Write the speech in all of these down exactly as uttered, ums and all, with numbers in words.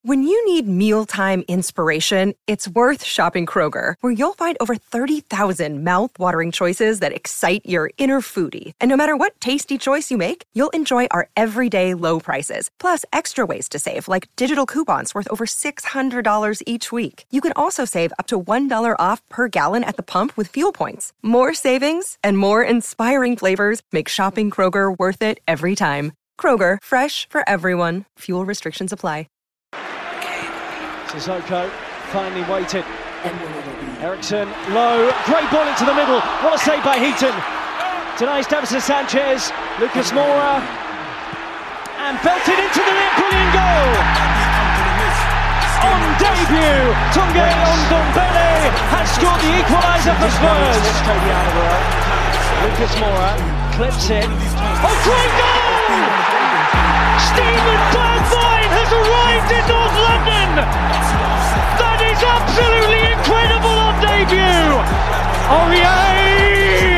When you need mealtime inspiration, it's worth shopping Kroger, where you'll find over thirty thousand mouth-watering choices that excite your inner foodie. And no matter what tasty choice you make, you'll enjoy our everyday low prices, plus extra ways to save, like digital coupons worth over six hundred dollars each week. You can also save up to one dollar off per gallon at the pump with fuel points. More savings and more inspiring flavors make shopping Kroger worth it every time. Kroger, fresh for everyone. Fuel restrictions apply. Sissoko finally waited. Eriksson low, great ball into the middle. What a save by Heaton. Tonight's Davinson Sanchez, Lucas Moura, and belted into the net. Brilliant goal. On debut, Tunge Ndombele has scored the equaliser for Spurs. Lucas Moura clips it. Oh, great goal! Steven Bergwijn has arrived in North London! That is absolutely incredible on debut! Aurier!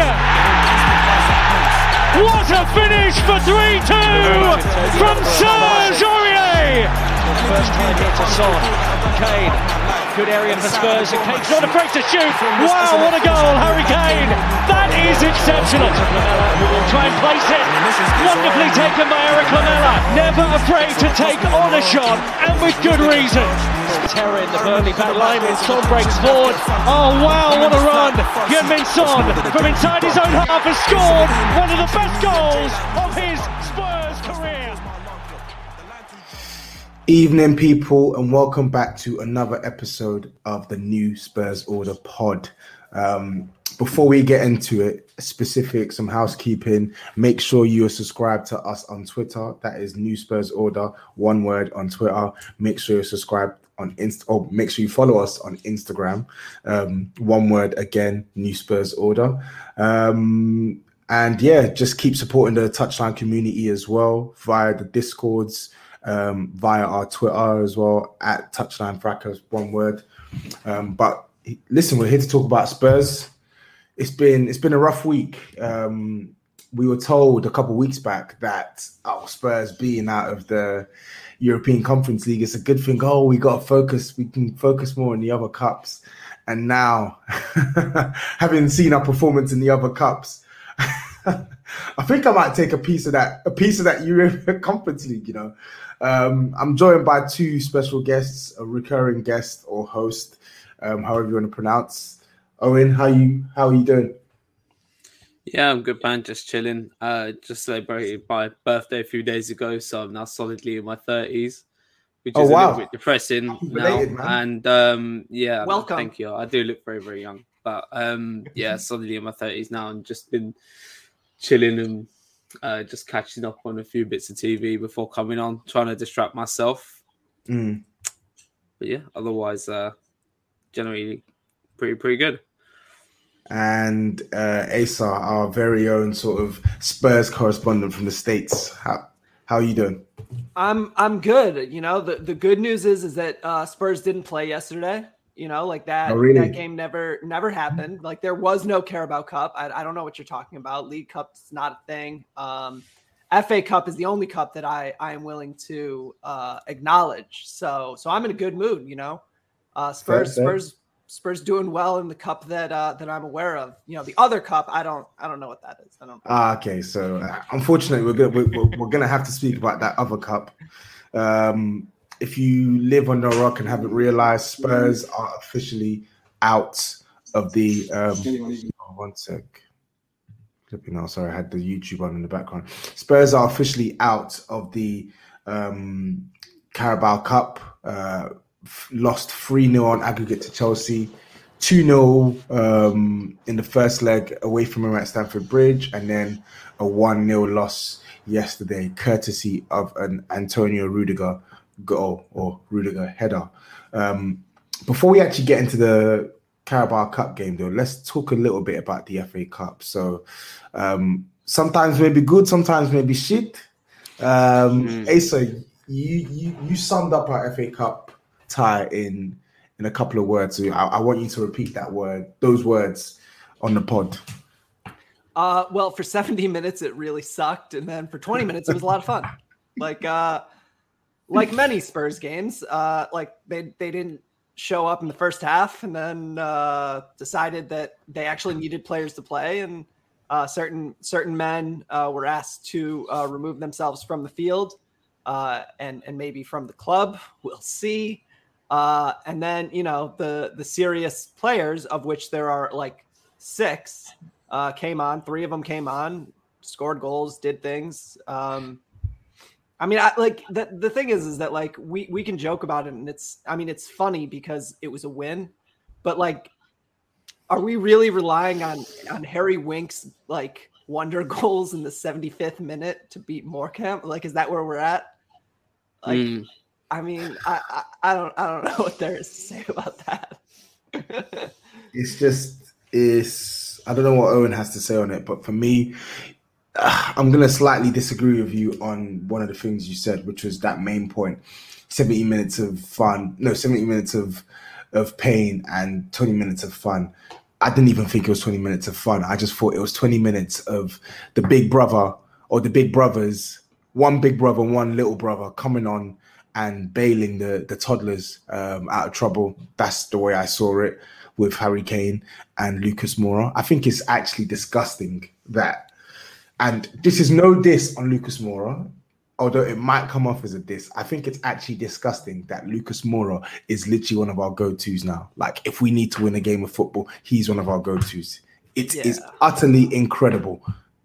What a finish for three two from Serge Aurier! First time here to Son. Kane. Good area for Spurs, and Kane's not afraid to shoot. Wow, what a goal, Harry Kane! That is exceptional. Lamela, who will try and place it. Wonderfully taken by Eric Lamela. Never afraid to take on a shot, and with good reason. Terror in the Burnley back line, and Son breaks forward. Oh wow, what a run! Heung-min Son from inside his own half has scored one of the best goals of his Spurs career. Evening, people, and welcome back to another episode of the New Spurs Order pod. Um, before we get into it, specific, some housekeeping, make sure you are subscribed to us on Twitter. That is New Spurs Order, one word on Twitter. Make sure you're subscribed on Insta, or make sure you follow us on Instagram. Um, one word again, New Spurs Order. Um, and yeah, just keep supporting the Touchline community as well via the Discords. Um, via our Twitter as well, at Touchline Fracas, one word. Um, but listen, we're here to talk about Spurs. It's been it's been a rough week. Um, we were told a couple of weeks back that oh, Spurs being out of the European Conference League is a good thing. Oh, we got to focus. We can focus more on the other cups. And now, having seen our performance in the other cups, I think I might take a piece of that, a piece of that European Conference League. You know. Um, I'm joined by two special guests, a recurring guest or host, um, however you want to pronounce. Owen, how you how are you doing? Yeah, I'm good, man. Just chilling. Uh, just celebrated my birthday a few days ago, so I'm now solidly in my thirties, which is oh, wow. a little bit depressing Related, now. Man. And um, yeah, welcome. Thank you. I do look very, very young, but um, yeah, solidly in my thirties now, and just been chilling and. Uh, just catching up on a few bits of T V before coming on, trying to distract myself. Mm. But yeah, otherwise, uh, generally pretty pretty good. And uh, Asa, our very own sort of Spurs correspondent from the States, how how are you doing? I'm I'm good. You know, the, the good news is is that uh, Spurs didn't play yesterday. You know, like that, oh, really? that game never, never happened. Like there was no Carabao Cup. I, I don't know what you're talking about. League Cup's not a thing. Um, F A Cup is the only cup that I, I am willing to uh, acknowledge. So, so I'm in a good mood, you know, uh, Spurs, fair, fair. Spurs, Spurs doing well in the cup that, uh, that I'm aware of. You know, the other cup, I don't, I don't know what that is. I don't. Ah, okay. So uh, unfortunately we're going to, we're, we're going to have to speak about that other cup. Um, If you live under a rock and haven't realized, Spurs are officially out of the. Um, oh, one sec. Flipping out. Sorry, I had the YouTube on in the background. Spurs are officially out of the um, Carabao Cup. Uh, f- lost three nil on aggregate to Chelsea. two nil um, in the first leg away from him at Stamford Bridge. And then a one nil loss yesterday, courtesy of an Antonio Rudiger goal or Rudiger header. Um, before we actually get into the Carabao Cup game, though, let's talk a little bit about the F A Cup. So um, sometimes maybe good, sometimes maybe shit. Um, mm. Asa, you, you you summed up our F A Cup tie in in a couple of words. So I, I want you to repeat that word, those words, on the pod. Uh, well, for seventy minutes it really sucked, and then for twenty minutes it was a lot of fun. Like. Uh, like many Spurs games, uh, like they they didn't show up in the first half, and then uh, decided that they actually needed players to play, and uh, certain certain men uh, were asked to uh, remove themselves from the field, uh, and and maybe from the club. We'll see. Uh, and then you know the the serious players, of which there are like six, uh, came on. Three of them came on, scored goals, did things. Um, I mean, I, like the the thing is, is that like we, we can joke about it, and it's, I mean, it's funny because it was a win, but like, are we really relying on on Harry Winks like wonder goals in the seventy-fifth minute to beat Morecambe? Like, is that where we're at? Like, mm. I mean, I, I I don't I don't know what there is to say about that. It's just it's I don't know what Owen has to say on it, but for me, I'm going to slightly disagree with you on one of the things you said, which was that main point. seventy minutes of fun. No, seventy minutes of of pain and twenty minutes of fun. I didn't even think it was twenty minutes of fun. I just thought it was twenty minutes of the big brother or the big brothers, one big brother, one little brother coming on and bailing the, the toddlers um, out of trouble. That's the way I saw it with Harry Kane and Lucas Moura. I think it's actually disgusting that. And this is no diss on Lucas Moura, although it might come off as a diss. I think it's actually disgusting that Lucas Moura is literally one of our go-tos now. Like, if we need to win a game of football, he's one of our go-tos. It yeah. is utterly incredible.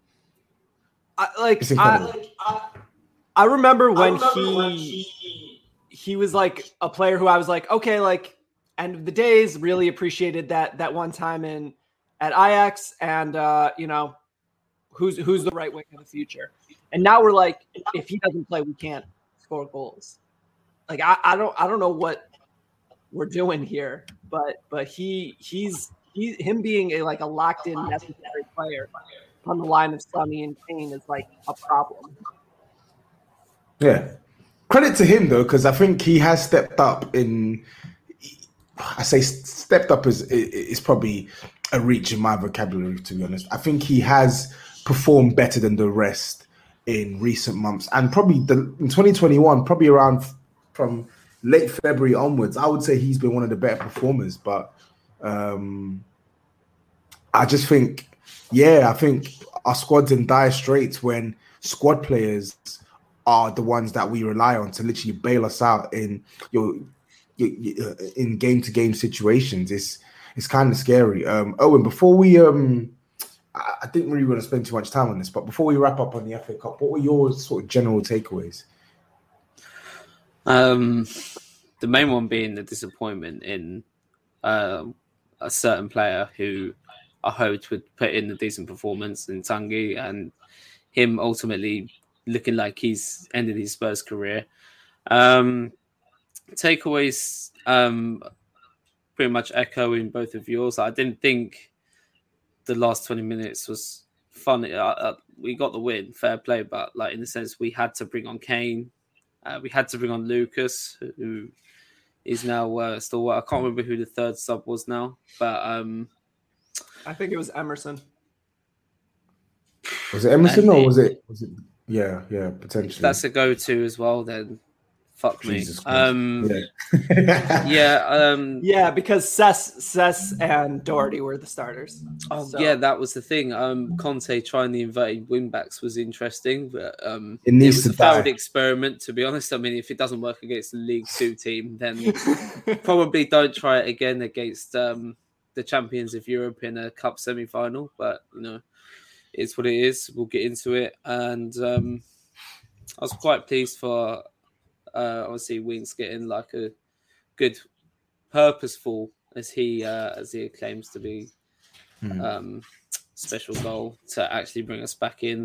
I, like, it's incredible. I, I, I remember when, I remember he, when he he was like a player who I was like, okay, like, end of the days, really appreciated that that one time in at Ajax, and uh, you know. Who's who's the right wing in the future? And now we're like, if he doesn't play, we can't score goals. Like I, I don't I don't know what we're doing here, but but he he's he him being a like a locked in necessary player on the line of Sonny and Kane is like a problem. Yeah, credit to him though, because I think he has stepped up in. I say stepped up is is probably a reach in my vocabulary, to be honest. I think he has performed better than the rest in recent months, and probably the, in twenty twenty-one, probably around from late February onwards, I would say he's been one of the better performers. But um, I just think, yeah, I think our squad's in dire straits when squad players are the ones that we rely on to literally bail us out in your, your, your in game to game situations. It's it's kind of scary. Um, Owen, before we um. I didn't really want to spend too much time on this, but before we wrap up on the F A Cup, what were your sort of general takeaways? Um, the main one being the disappointment in uh, a certain player who I hoped would put in a decent performance in Tanguy, and him ultimately looking like he's ended his Spurs career. Um, takeaways, um, pretty much echoing both of yours. I didn't think the last twenty minutes was fun. Uh, uh, we got the win, fair play, but like in the sense we had to bring on Kane, uh, we had to bring on Lucas, who is now uh, still. I can't remember who the third sub was now, but um, I think it was Emerson. Was it Emerson or was it? Was it? Yeah, yeah, potentially. If that's a go-to as well, then fuck Jesus me. Um, yeah, yeah, um, yeah, because Cess, Cess and Doherty were the starters. Oh, so. Yeah, that was the thing. Um, Conte trying the inverted wingbacks was interesting, but um, it, needs it was to a die. failed experiment, to be honest. I mean, if it doesn't work against the League Two team, then probably don't try it again against um, the champions of Europe in a cup semi-final. But you know, it's what it is. We'll get into it, and um, I was quite pleased for. Uh, obviously, Winks getting like a good, purposeful, as he uh, as he claims to be, mm. um, special goal to actually bring us back in.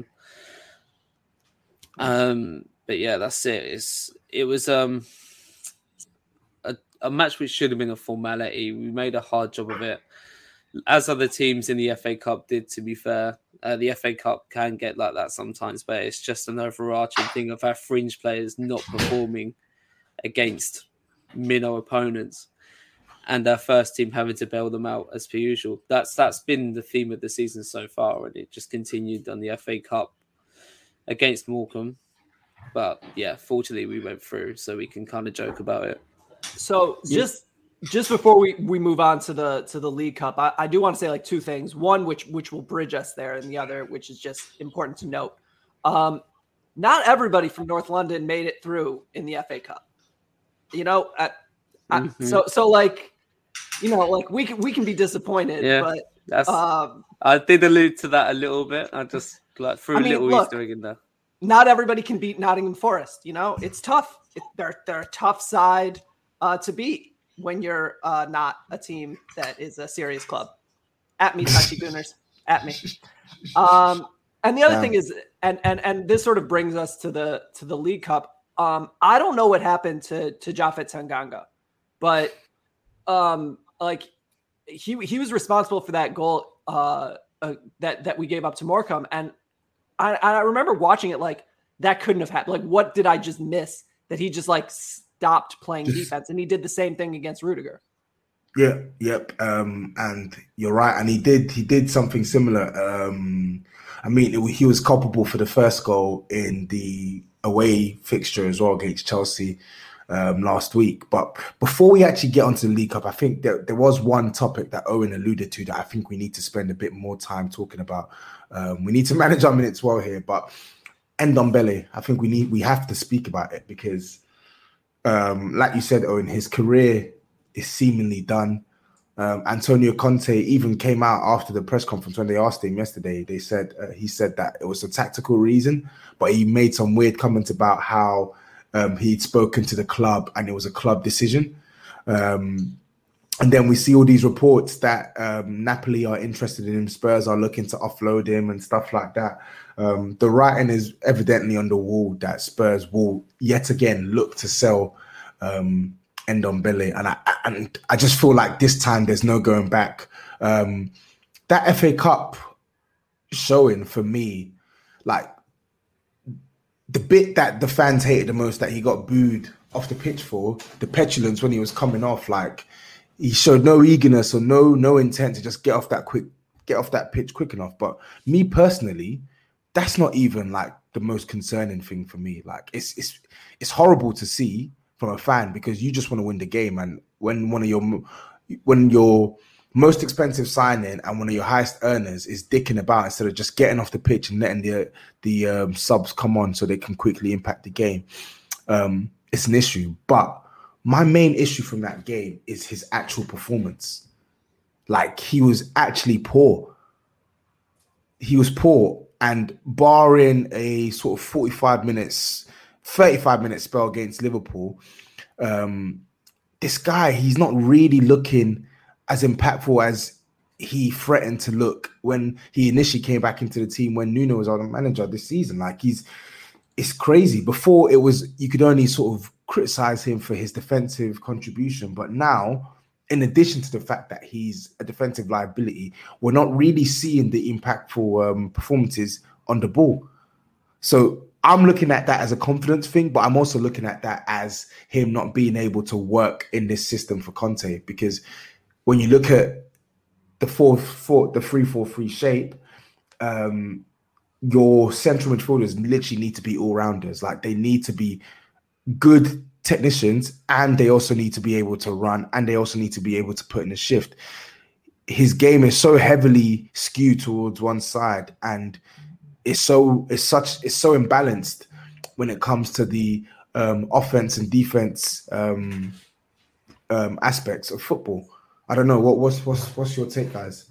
Um, but yeah, that's it. It's it was um a, a match which should have been a formality. We made a hard job of it, as other teams in the F A Cup did. To be fair, uh, the F A Cup can get like that sometimes, but it's just an overarching thing of our fringe players not performing against minnow opponents, and our first team having to bail them out as per usual. That's that's been the theme of the season so far, and it just continued on the F A Cup against Morecambe. But yeah, fortunately we went through, so we can kind of joke about it. So just just before we, we move on to the to the League Cup, I, I do want to say like two things. One, which which will bridge us there, and the other, which is just important to note. Um, not everybody from North London made it through in the F A Cup. You know, I, mm-hmm. I, so so like, you know, like we can we can be disappointed, yeah, but that's. Um, I did allude to that a little bit. I just like threw I mean, a little look, Easter egg in there. Not everybody can beat Nottingham Forest. You know, it's tough. It, they're they're a tough side uh, to beat when you're uh, not a team that is a serious club. At me, Touchy Gooners. At me. Um, and the other yeah. thing is, and and and this sort of brings us to the to the League Cup. Um, I don't know what happened to to Japhet Tanganga, but um, like he he was responsible for that goal uh, uh, that that we gave up to Morecambe, and I, I remember watching it like that couldn't have happened. Like, what did I just miss that he just like stopped playing just, defense? And he did the same thing against Rudiger. Yeah, yep. Um, and you're right. And he did he did something similar. Um, I mean, it, he was culpable for the first goal in the away fixture as well against Chelsea um, last week. But before we actually get onto the League Cup, I think there, there was one topic that Owen alluded to that I think we need to spend a bit more time talking about. Um, we need to manage our minutes well here, but Ndombele, I think we need we have to speak about it because, um, like you said, Owen, his career is seemingly done. Um, Antonio Conte even came out after the press conference when they asked him yesterday. They said uh, he said that it was a tactical reason, but he made some weird comments about how um, he'd spoken to the club and it was a club decision. Um, And then we see all these reports that um, Napoli are interested in him, Spurs are looking to offload him and stuff like that. Um, the writing is evidently on the wall that Spurs will yet again look to sell um, Ndombele. And I, and I just feel like this time there's no going back. Um, that F A Cup showing for me, like the bit that the fans hated the most that he got booed off the pitch for, the petulance when he was coming off, like, he showed no eagerness or no no intent to just get off that quick, get off that pitch quick enough. But me personally, that's not even like the most concerning thing for me. Like it's it's it's horrible to see from a fan because you just want to win the game. And when one of your when your most expensive signing and one of your highest earners is dicking about instead of just getting off the pitch and letting the the um, subs come on so they can quickly impact the game, um, it's an issue. But my main issue from that game is his actual performance. Like, he was actually poor. He was poor. And barring a sort of forty-five minutes, thirty-five minute spell against Liverpool, um, this guy, he's not really looking as impactful as he threatened to look when he initially came back into the team when Nuno was our manager this season. Like, he's, it's crazy. Before, it was, you could only sort of criticize him for his defensive contribution, but now, in addition to the fact that he's a defensive liability, we're not really seeing the impactful um, performances on the ball. So I'm looking at that as a confidence thing, but I'm also looking at that as him not being able to work in this system for Conte, because when you look at the four, four the three four three shape, um, your central midfielders literally need to be all rounders. Like, they need to be good technicians, and they also need to be able to run, and they also need to be able to put in a shift. His game is so heavily skewed towards one side, and it's so it's such it's so imbalanced when it comes to the um, offense and defense um, um, aspects of football. I don't know what what's what's what's your take, guys?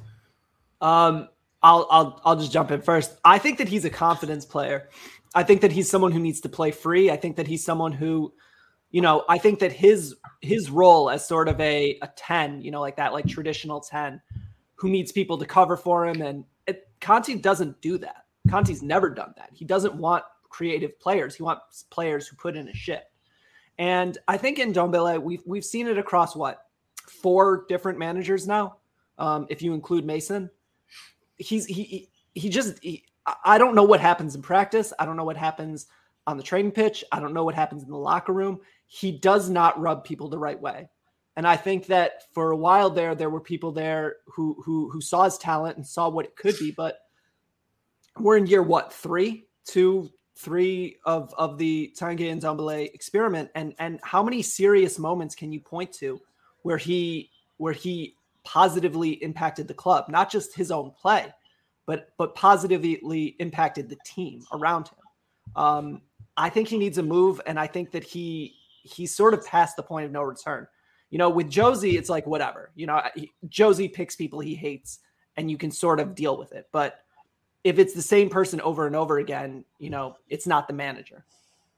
Um, I'll I'll I'll just jump in first. I think that he's a confidence player. I think that he's someone who needs to play free. I think that he's someone who, you know, I think that his his role as sort of a, a ten, you know, like that, like traditional ten, who needs people to cover for him. And it, Conte doesn't do that. Conte's never done that. He doesn't want creative players. He wants players who put in a shift. And I think in Ndombele, we've, we've seen it across, what, four different managers now, um, if you include Mason. He's he he just he, I don't know what happens in practice. I don't know what happens on the training pitch. I don't know what happens in the locker room. He does not rub people the right way. And I think that for a while there, there were people there who who who saw his talent and saw what it could be. But we're in year, what, three, two, three of, of the Tanguy and Ndombele experiment, and and how many serious moments can you point to where he where he positively impacted the club, not just his own play, but but positively impacted the team around him. Um, I think he needs a move, and I think that he he's sort of past the point of no return. You know, with Josie, it's like whatever. You know, he, Josie picks people he hates, and you can sort of deal with it. But if it's the same person over and over again, you know, it's not the manager.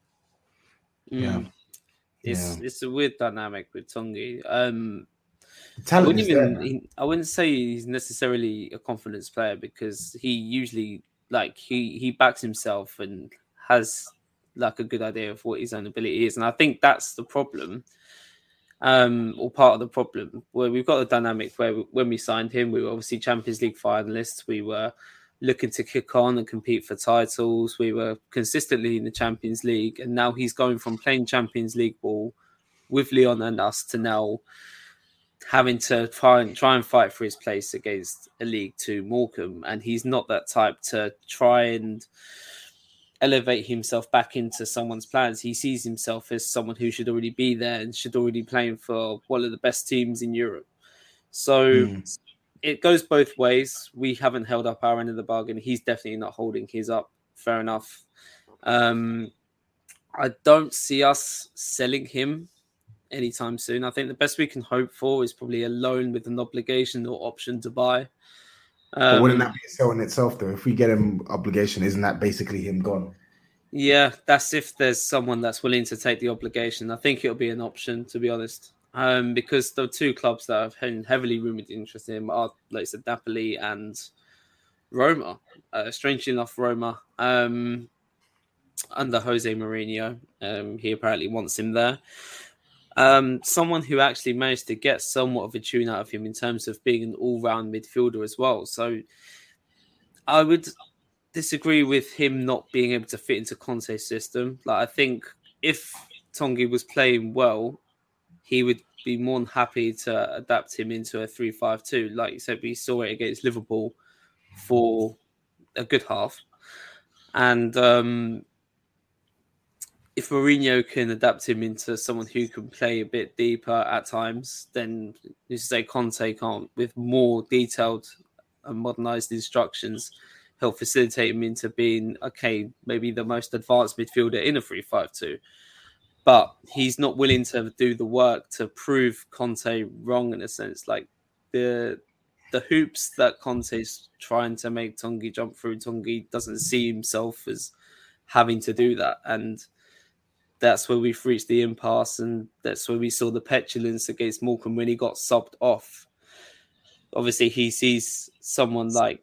Yeah, it's yeah. it's a weird dynamic with Tanguy. Um, I wouldn't even. there, he, I wouldn't say he's necessarily a confidence player, because he usually like he he backs himself and has like a good idea of what his own ability is, and I think that's the problem. Um, or part of the problem, where we've got a dynamic where we, when we signed him, we were obviously Champions League finalists. We were looking to kick on and compete for titles. We were consistently in the Champions League, and now he's going from playing Champions League ball with Lyon and us to now having to try and try and fight for his place against a League Two Morecambe, and he's not that type to try and elevate himself back into someone's plans. He sees himself as someone who should already be there and should already playing for one of the best teams in Europe. So mm. it goes both ways. We haven't held up our end of the bargain. He's definitely not holding his up. Fair enough. Um, I don't see us selling him anytime soon. I think the best we can hope for is probably a loan with an obligation or option to buy. Um, but wouldn't that be a sell in itself, though? If we get him obligation, isn't that basically him gone? Yeah, that's if there's someone that's willing to take the obligation. I think it'll be an option, to be honest, um, because the two clubs that have been heavily rumoured interest in him are, like I said, Napoli and Roma. Uh, strangely enough, Roma, um, under Jose Mourinho, um, he apparently wants him there. Um, someone who actually managed to get somewhat of a tune out of him in terms of being an all-round midfielder as well. So I would disagree with him not being able to fit into Conte's system. Like, I think if Tanguy was playing well, he would be more than happy to adapt him into a three five two. Like you said, we saw it against Liverpool for a good half. And um if Mourinho can adapt him into someone who can play a bit deeper at times, then you say Conte can't. With more detailed and modernised instructions, he'll facilitate him into being, okay, maybe the most advanced midfielder in a three five two. But he's not willing to do the work to prove Conte wrong, in a sense. Like the the hoops that Conte's trying to make Tanguy jump through, Tanguy doesn't see himself as having to do that. And that's where we've reached the impasse, and that's where we saw the petulance against Morecambe when he got subbed off. Obviously, he sees someone like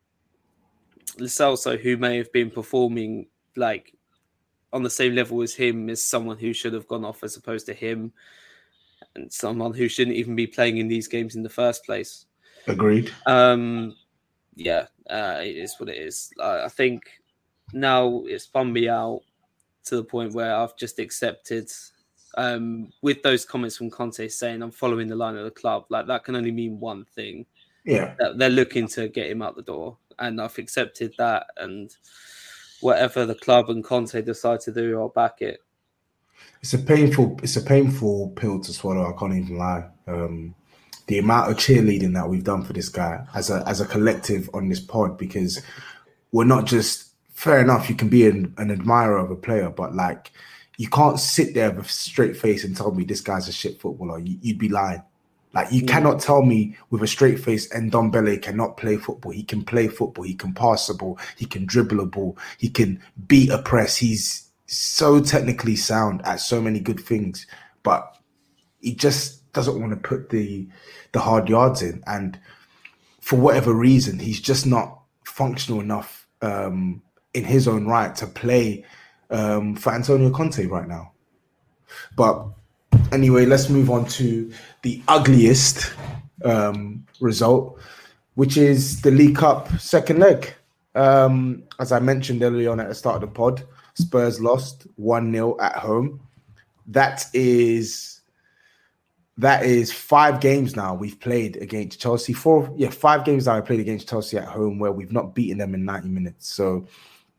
Lo Celso, who may have been performing like on the same level as him, as someone who should have gone off as opposed to him, and someone who shouldn't even be playing in these games in the first place. Agreed. Um, yeah, uh, it is what it is. I, I think now it's spun me out to the point where I've just accepted, um, with those comments from Conte saying I'm following the line of the club, like that can only mean one thing. Yeah. That they're looking to get him out the door. And I've accepted that, and whatever the club and Conte decide to do, I'll back it. It's a painful, it's a painful pill to swallow, I can't even lie. Um, the amount of cheerleading that we've done for this guy as a as a collective on this pod, because we're not just, fair enough, you can be an, an admirer of a player, but like you can't sit there with a straight face and tell me this guy's a shit footballer. You, you'd be lying. Like you yeah. cannot tell me with a straight face Ndombele cannot play football. He can play football. He can pass the ball. He can dribble a ball. He can beat a press. He's so technically sound at so many good things, but he just doesn't want to put the the hard yards in. And for whatever reason, he's just not functional enough um, in his own right to play um, for Antonio Conte right now. But anyway, let's move on to the ugliest um, result, which is the League Cup second leg. Um, as I mentioned earlier on at the start of the pod, Spurs lost one nil at home. That is that is five games now we've played against Chelsea. Four, yeah, five games now I played against Chelsea at home where we've not beaten them in ninety minutes. So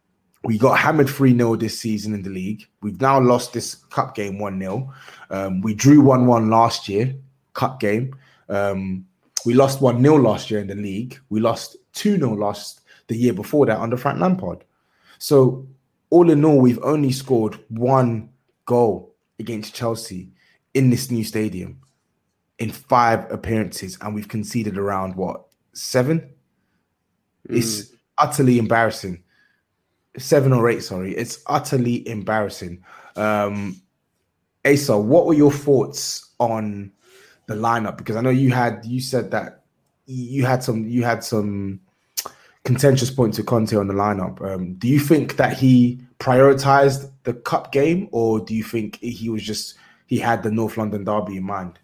We got hammered three nil this season in the league. We've now lost this cup game one nil. Um, we drew one one last year, cup game. Um, we lost one nil last year in the league. We lost two nil last the year before that under Frank Lampard. So all in all, we've only scored one goal against Chelsea in this new stadium in five appearances, and we've conceded around, what, seven? Mm. It's utterly embarrassing. Seven or eight, sorry. It's utterly embarrassing. Um, Asa, what were your thoughts on the lineup? Because I know you had you said that you had some you had some contentious points to Conte on the lineup. Um, do you think that he prioritized the cup game, or do you think he was just he had the North London derby in mind?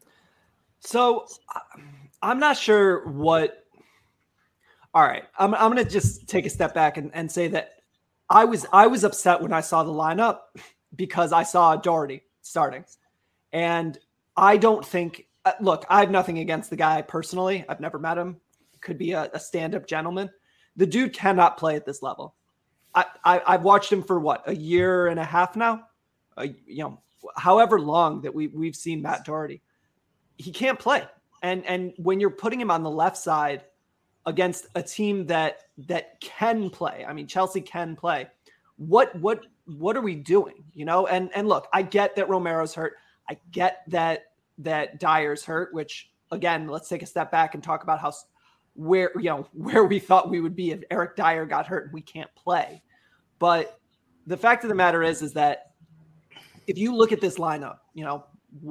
So I'm not sure what. All right, I'm I'm going to just take a step back and, and say that I was I was upset when I saw the lineup because I saw Doherty starting, and I don't think. Uh, look, I have nothing against the guy personally. I've never met him. Could be a, a stand-up gentleman. The dude cannot play at this level. I, I I've watched him for what, a year and a half now. Uh, you know, however long that we we've seen Matt Doherty, he can't play. And and when you're putting him on the left side against a team that that can play, I mean, Chelsea can play. What what what are we doing? You know, and and look, I get that Romero's hurt. I get that that Dyer's hurt, which again, let's take a step back and talk about how where you know where we thought we would be if Eric Dyer got hurt and we can't play. But the fact of the matter is, is that if you look at this lineup, you know,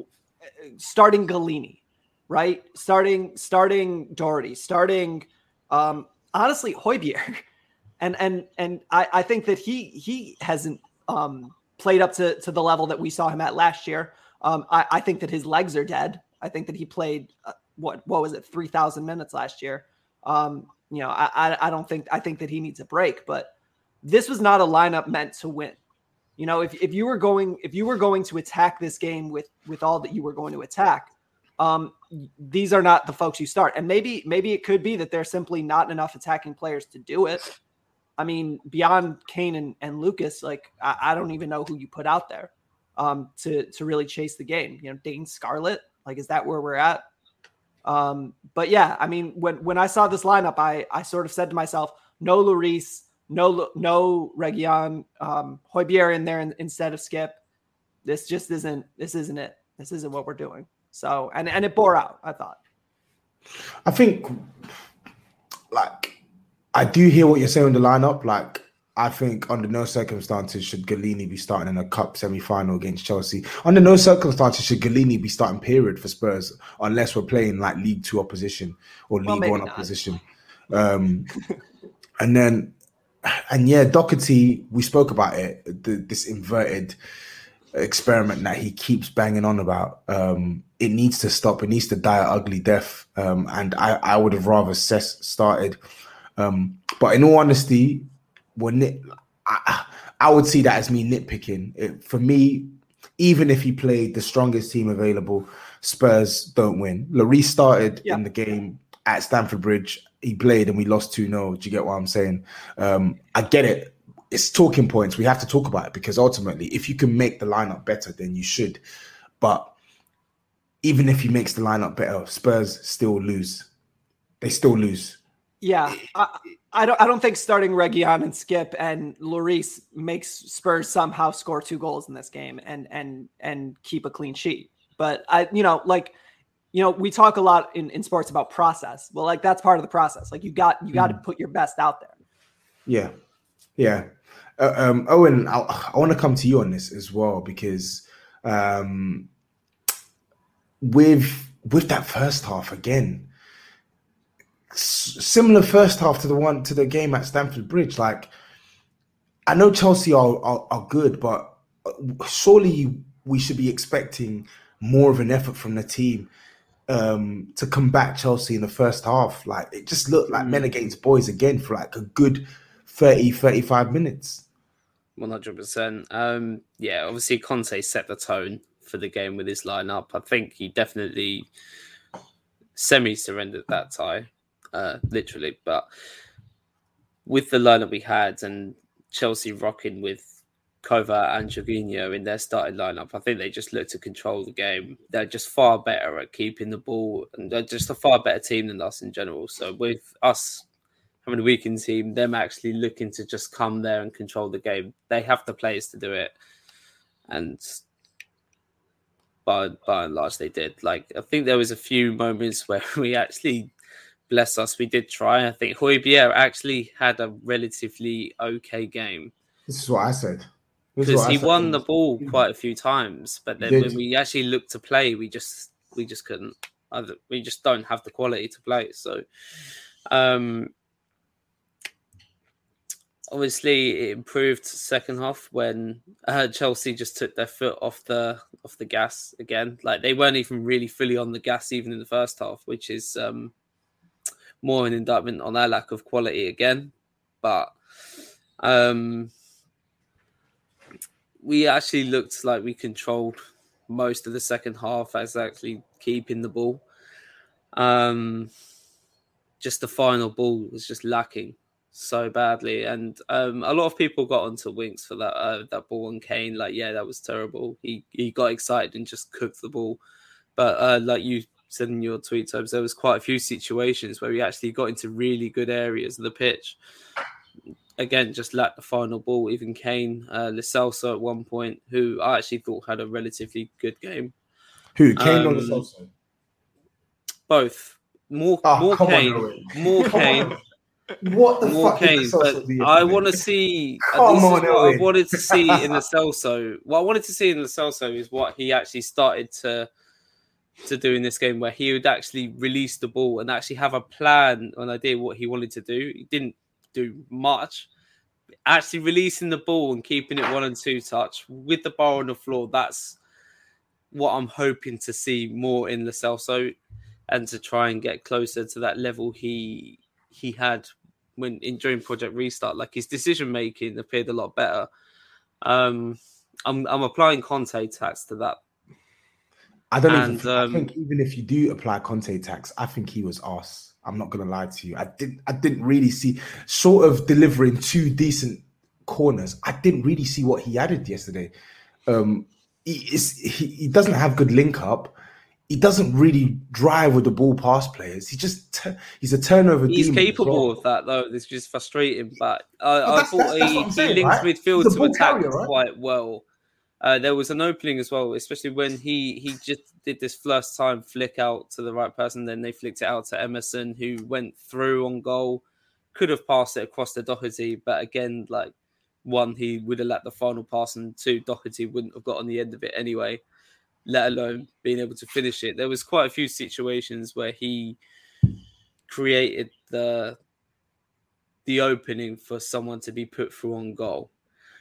starting Galini, right? Starting, starting Doherty, starting, um, honestly, Højbjerg. And, and, and I, I think that he, he hasn't, um, played up to, to the level that we saw him at last year. Um, I, I think that his legs are dead. I think that he played, uh, what, what was it? three thousand minutes last year. Um, you know, I, I, I don't think, I think that he needs a break, but this was not a lineup meant to win. You know, if, if you were going, if you were going to attack this game with, with all that you were going to attack, um, these are not the folks you start. And maybe, maybe it could be that there's simply not enough attacking players to do it. I mean, beyond Kane and, and Lucas, like, I, I don't even know who you put out there um, to, to really chase the game. You know, Dane Scarlett, like, is that where we're at? Um, but yeah, I mean, when, when I saw this lineup, I, I sort of said to myself, no Lloris, no, no Reguilón, um, Højbjerg in there in, instead of Skip. This just isn't, this isn't it. This isn't what we're doing. So, and, and it bore out, I thought. I think, like, I do hear what you're saying on the lineup. Like, I think under no circumstances should Galini be starting in a cup semi-final against Chelsea. Under no circumstances should Galini be starting, period, for Spurs, unless we're playing like League Two opposition or League well, One not. opposition. Um, and then, and yeah, Doherty, we spoke about it, the, this inverted experiment that he keeps banging on about. Um, it needs to stop. It needs to die an ugly death. Um, and I, I would have rather Cesc started. Um, but in all honesty, when nit- I, I would see that as me nitpicking. It, for me, even if he played the strongest team available, Spurs don't win. Lloris started yeah. in the game at Stamford Bridge. He played and we lost two nil. Do you get what I'm saying? Um, I get it. It's talking points. We have to talk about it because ultimately, if you can make the lineup better, then you should. But even if he makes the lineup better, Spurs still lose. They still lose. Yeah, I, I don't. I don't think starting Reguilón and Skip and Lloris makes Spurs somehow score two goals in this game and and and keep a clean sheet. But I, you know, like, you know, we talk a lot in, in sports about process. Well, like that's part of the process. Like you got you got mm. to put your best out there. Yeah, yeah. Uh, um, Owen, I, I want to come to you on this as well because um, with with that first half again. Similar first half to the one to the game at Stamford Bridge. Like, I know Chelsea are, are, are good, but surely we should be expecting more of an effort from the team um, to combat Chelsea in the first half. Like, it just looked like men against boys again for like a good thirty, thirty-five minutes. one hundred percent. Um, yeah, obviously Conte set the tone for the game with his lineup. I think he definitely semi-surrendered that tie. Uh, literally, but with the lineup we had, and Chelsea rocking with Kovac and Jorginho in their starting lineup. I think they just look to control the game. They're just far better at keeping the ball, and they're just a far better team than us in general. So with us having a weakened team, them actually looking to just come there and control the game, they have the players to do it. And by, by and large, they did. Like, I think there was a few moments where we actually, bless us, we did try. I think Højbjerg actually had a relatively okay game. This is what I said. Because he won the ball quite a few times, but then when we actually looked to play, we just we just couldn't. We just don't have the quality to play. So, um, obviously, it improved second half when uh, Chelsea just took their foot off the off the gas again. Like, they weren't even really fully on the gas even in the first half, which is um, more an indictment on our lack of quality again. But um, we actually looked like we controlled most of the second half as actually keeping the ball. Um, just the final ball was just lacking so badly, and um, a lot of people got onto Winks for that uh, that ball on Kane. Like, yeah, that was terrible. He he got excited and just cooked the ball. But uh, like you said in your tweet, Tobes, there was quite a few situations where we actually got into really good areas of the pitch. Again, just lacked the final ball. Even Kane, uh, Lo Celso at one point, who I actually thought had a relatively good game. Who, Kane um, or Lo Celso? Both. More, oh, more Kane. On, more Kane. What the more fuck? Kane, but I want to see. Come this on, is what I wanted to see in Lo Celso. What I wanted to see in Lo Celso is what he actually started to to do in this game, where he would actually release the ball and actually have a plan, an idea what he wanted to do. He didn't do much. Actually releasing the ball and keeping it one and two touch with the bar on the floor, that's what I'm hoping to see more in Lo Celso, and to try and get closer to that level he he had when in during Project Restart. Like, his decision making appeared a lot better. Um, I'm I'm applying Conte tax to that. I don't and, even think, um, I think even if you do apply Conte tax, I think he was arse. I'm not going to lie to you. I didn't I didn't really see, short of delivering two decent corners, I didn't really see what he added yesterday. Um, he, is, he, he doesn't have good link up. He doesn't really drive with the ball past players. He just he's a turnover. He's capable well. of that, though. It's just frustrating. But I, I thought that's, that's he, saying, he links right? midfield to attack carrier, right? quite well. Uh, there was an opening as well, especially when he, he just did this first time flick out to the right person. Then they flicked it out to Emerson, who went through on goal. Could have passed it across to Doherty, but again, like, one, he would have let the final pass, and two, Doherty wouldn't have got on the end of it anyway, let alone being able to finish it. There was quite a few situations where he created the the opening for someone to be put through on goal.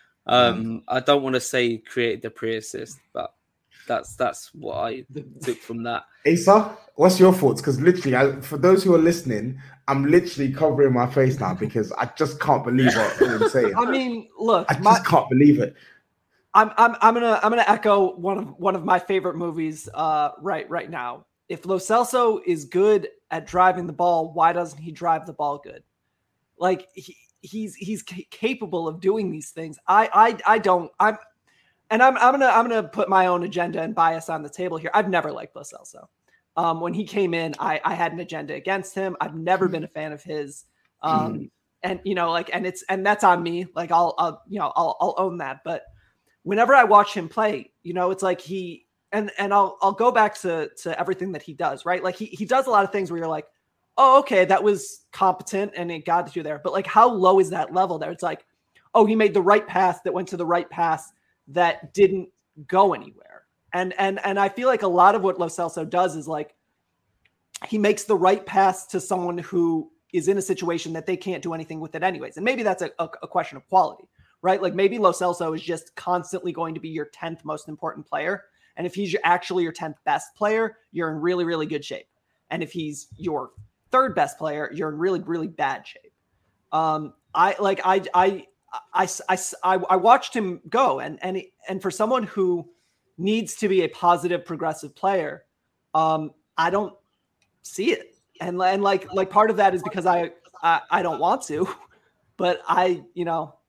Um, I don't want to say created the pre-assist, but that's that's what I took from that. Asa, what's your thoughts? Because literally, I, for those who are listening, I'm literally covering my face now because I just can't believe what I'm saying. I mean, look, I just my, can't believe it. I'm I'm I'm gonna I'm gonna echo one of one of my favorite movies uh, right right now. If Lo Celso is good at driving the ball, why doesn't he drive the ball good? Like, he. He's he's capable of doing these things. I I I don't. I'm, and I'm I'm gonna I'm gonna put my own agenda and bias on the table here. I've never liked Lo Celso. Um, when he came in, I I had an agenda against him. I've never been a fan of his. Um, mm. and you know, like, and it's and that's on me. Like, I'll I'll you know I'll I'll own that. But whenever I watch him play, you know, it's like he and and I'll I'll go back to to everything that he does. Right, like he he does a lot of things where you're like, oh, okay, that was competent and it got you there. But, like, how low is that level there? It's like, oh, he made the right pass that went to the right pass that didn't go anywhere. And and and I feel like a lot of what Lo Celso does is, like, he makes the right pass to someone who is in a situation that they can't do anything with it anyways. And maybe that's a, a, a question of quality, right? Like, maybe Lo Celso is just constantly going to be your tenth most important player. And if he's actually your tenth best player, you're in really, really good shape. And if he's your third best player, you're in really, really bad shape. Um, I like, I, I, I, I, I, I watched him go, and, and, and for someone who needs to be a positive, progressive player, um, I don't see it. And, and like, like part of that is because I, I, I don't want to, but I, you know,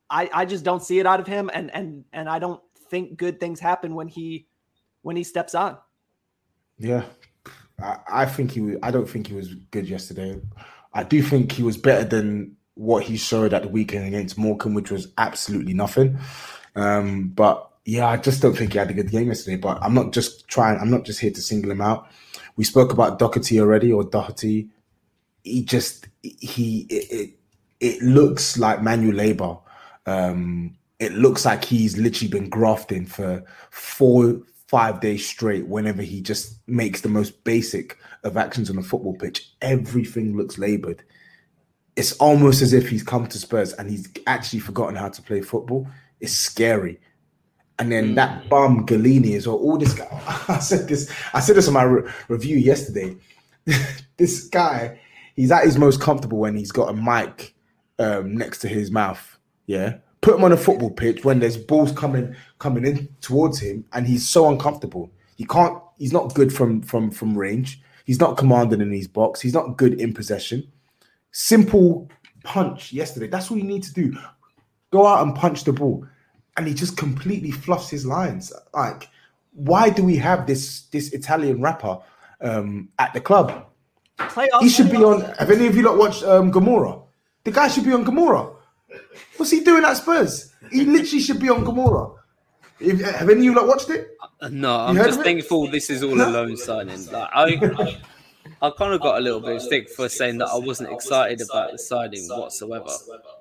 I, I just don't see it out of him. And, and, and I don't think good things happen when he, when he steps on. Yeah. I, I think he, I don't think he was good yesterday. I do think he was better than what he showed at the weekend against Morecambe, which was absolutely nothing. Um, but yeah, I just don't think he had a good game yesterday, but I'm not just trying, I'm not just here to single him out. We spoke about Doherty already, or Doherty. He just, he, it, it, it looks like manual labor. Um, it looks like he's literally been grafting for four, five days straight whenever he just makes the most basic of actions on the football pitch. Everything looks labored. It's almost as if he's come to Spurs and he's actually forgotten how to play football. It's scary. And then mm. that bum Galini as well. All this guy. I said this. I said this on my re- review yesterday. This guy, he's at his most comfortable when he's got a mic um, next to his mouth. Yeah, put him on a football pitch when there's balls coming coming in towards him, and he's so uncomfortable. He can't. He's not good from from from range. He's not commanding in his box. He's not good in possession. Simple punch yesterday. That's all you need to do. Go out and punch the ball. And he just completely fluffs his lines. Like, why do we have this this Italian rapper um, at the club? Playoff, he should playoff. be on. Have any of you not watched um, Gomorrah? The guy should be on Gomorrah. What's he doing at Spurs? He literally should be on Gomorrah. If, have any of you not watched it? Uh, no, I'm just thankful this is all a loan signing. Like, I, I, I kind of got a little bit of stick for saying that I wasn't excited about the signing whatsoever.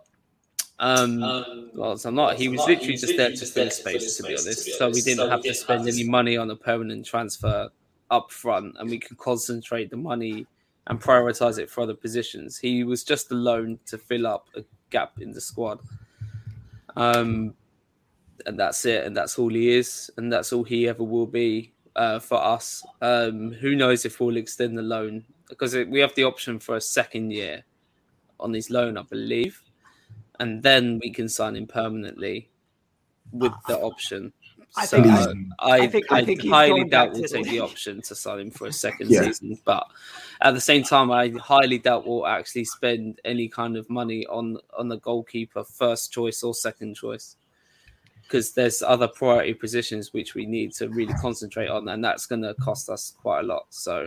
Um, well, so I'm not. He was literally just there to fill space, to be honest. So we didn't have to spend any money on a permanent transfer up front, and we could concentrate the money and prioritize it for other positions. He was just a loan to fill up a gap in the squad. Um, and that's it. And that's all he is. And that's all he ever will be uh, for us. Um, who knows if we'll extend the loan, because it, we have the option for a second year on his loan, I believe. And then we can sign him permanently with the option. I so think, uh, I, I, think, I, I think highly doubt we'll take the option to sign him for a second yeah. season. But at the same time, I highly doubt we'll actually spend any kind of money on, on the goalkeeper, first choice or second choice. Because there's other priority positions which we need to really concentrate on, and that's going to cost us quite a lot. So,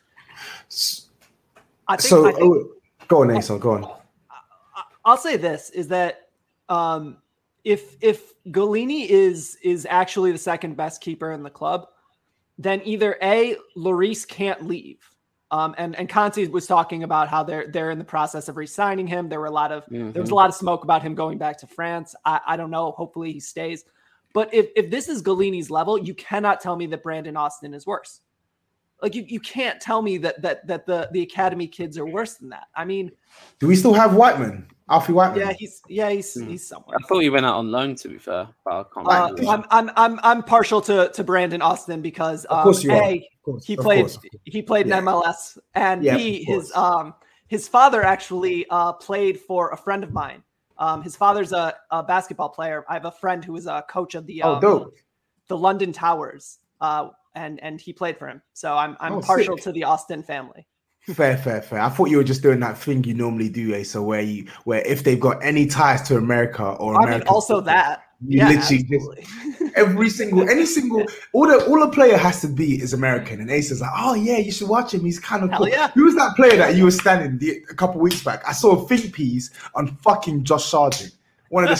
I think, so I think, oh, go on, Asa, go on. I'll say this is that um, if if Galini is is actually the second best keeper in the club, then either A, Lloris can't leave. Um, and, and Conte was talking about how they're they're in the process of re-signing him. There were a lot of mm-hmm. there was a lot of smoke about him going back to France. I, I don't know. Hopefully he stays. But if, if this is Galini's level, you cannot tell me that Brandon Austin is worse. Like you, you can't tell me that that that the, the academy kids are worse than that. I mean, do we still have Whiteman? Alfie Whiteman? Yeah, he's yeah, he's mm. he's somewhere. I thought he went out on loan, to be fair, but I can't uh, I'm, I'm I'm I'm partial to, to Brandon Austin because um, of course you A, are. Of course, he of played course. he played yeah. in M L S, and yeah, B, his um his father actually uh, played for a friend of mine. Um, his father's a, a basketball player. I have a friend who is a coach of the um, oh, dope. the London Towers. Uh, and and he played for him. So I'm I'm oh, partial sick. to the Austin family. Fair, fair, fair. I thought you were just doing that thing you normally do, eh? So where you where if they've got any ties to America or I American mean, also football, that. You yeah, literally just every single any single all the all a player has to be is American. And Ace is like, oh yeah, you should watch him. He's kind of cool. Yeah. Who was that player that you were standing the, a couple weeks back? I saw think piece on fucking Josh Sargent. One of the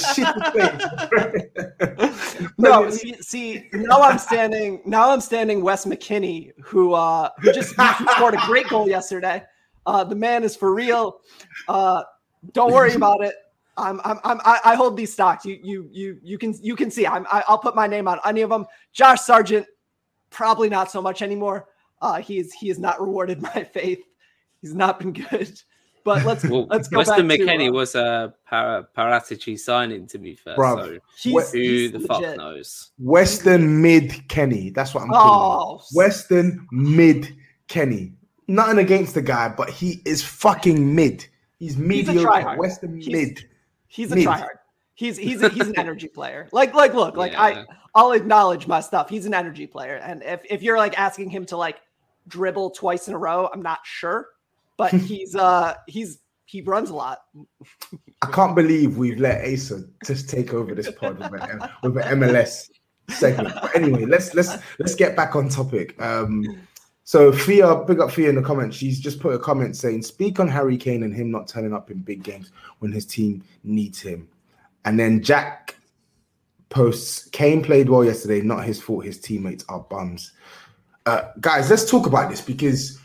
shitty players. No, see, see, now I'm standing. Now I'm standing. Wes McKinney, who uh, who just who scored a great goal yesterday. Uh, the man is for real. Uh, don't worry about it. I'm, I'm, I'm, I, I hold these stocks. You, you, you, you can, you can see. I'm, I, I'll put my name on any of them. Josh Sargent, probably not so much anymore. Uh, he is, he has not rewarded my faith. He's not been good. But let's well, let's go Weston back McKennie to, uh, was a para, Paratici signing, to be fair. Bro, so he's, who he's the legit. fuck knows? Weston Mid Kenny. That's what I'm calling him. Weston Mid Kenny. Nothing against the guy, but he is fucking mid. He's mediocre. Weston he's, mid. He's a mid. tryhard. He's he's a, he's an energy player. Like like look, like yeah. I I'll acknowledge my stuff. He's an energy player, and if if you're like asking him to like dribble twice in a row, I'm not sure. But he's uh he's he runs a lot. I can't believe we've let Asa just take over this pod with an, with an M L S segment. But anyway, let's let's let's get back on topic. Um, so Fia, big up Fia in the comments. She's just put a comment saying, "Speak on Harry Kane and him not turning up in big games when his team needs him." And then Jack posts, "Kane played well yesterday. Not his fault. His teammates are bums." Uh, guys, let's talk about this because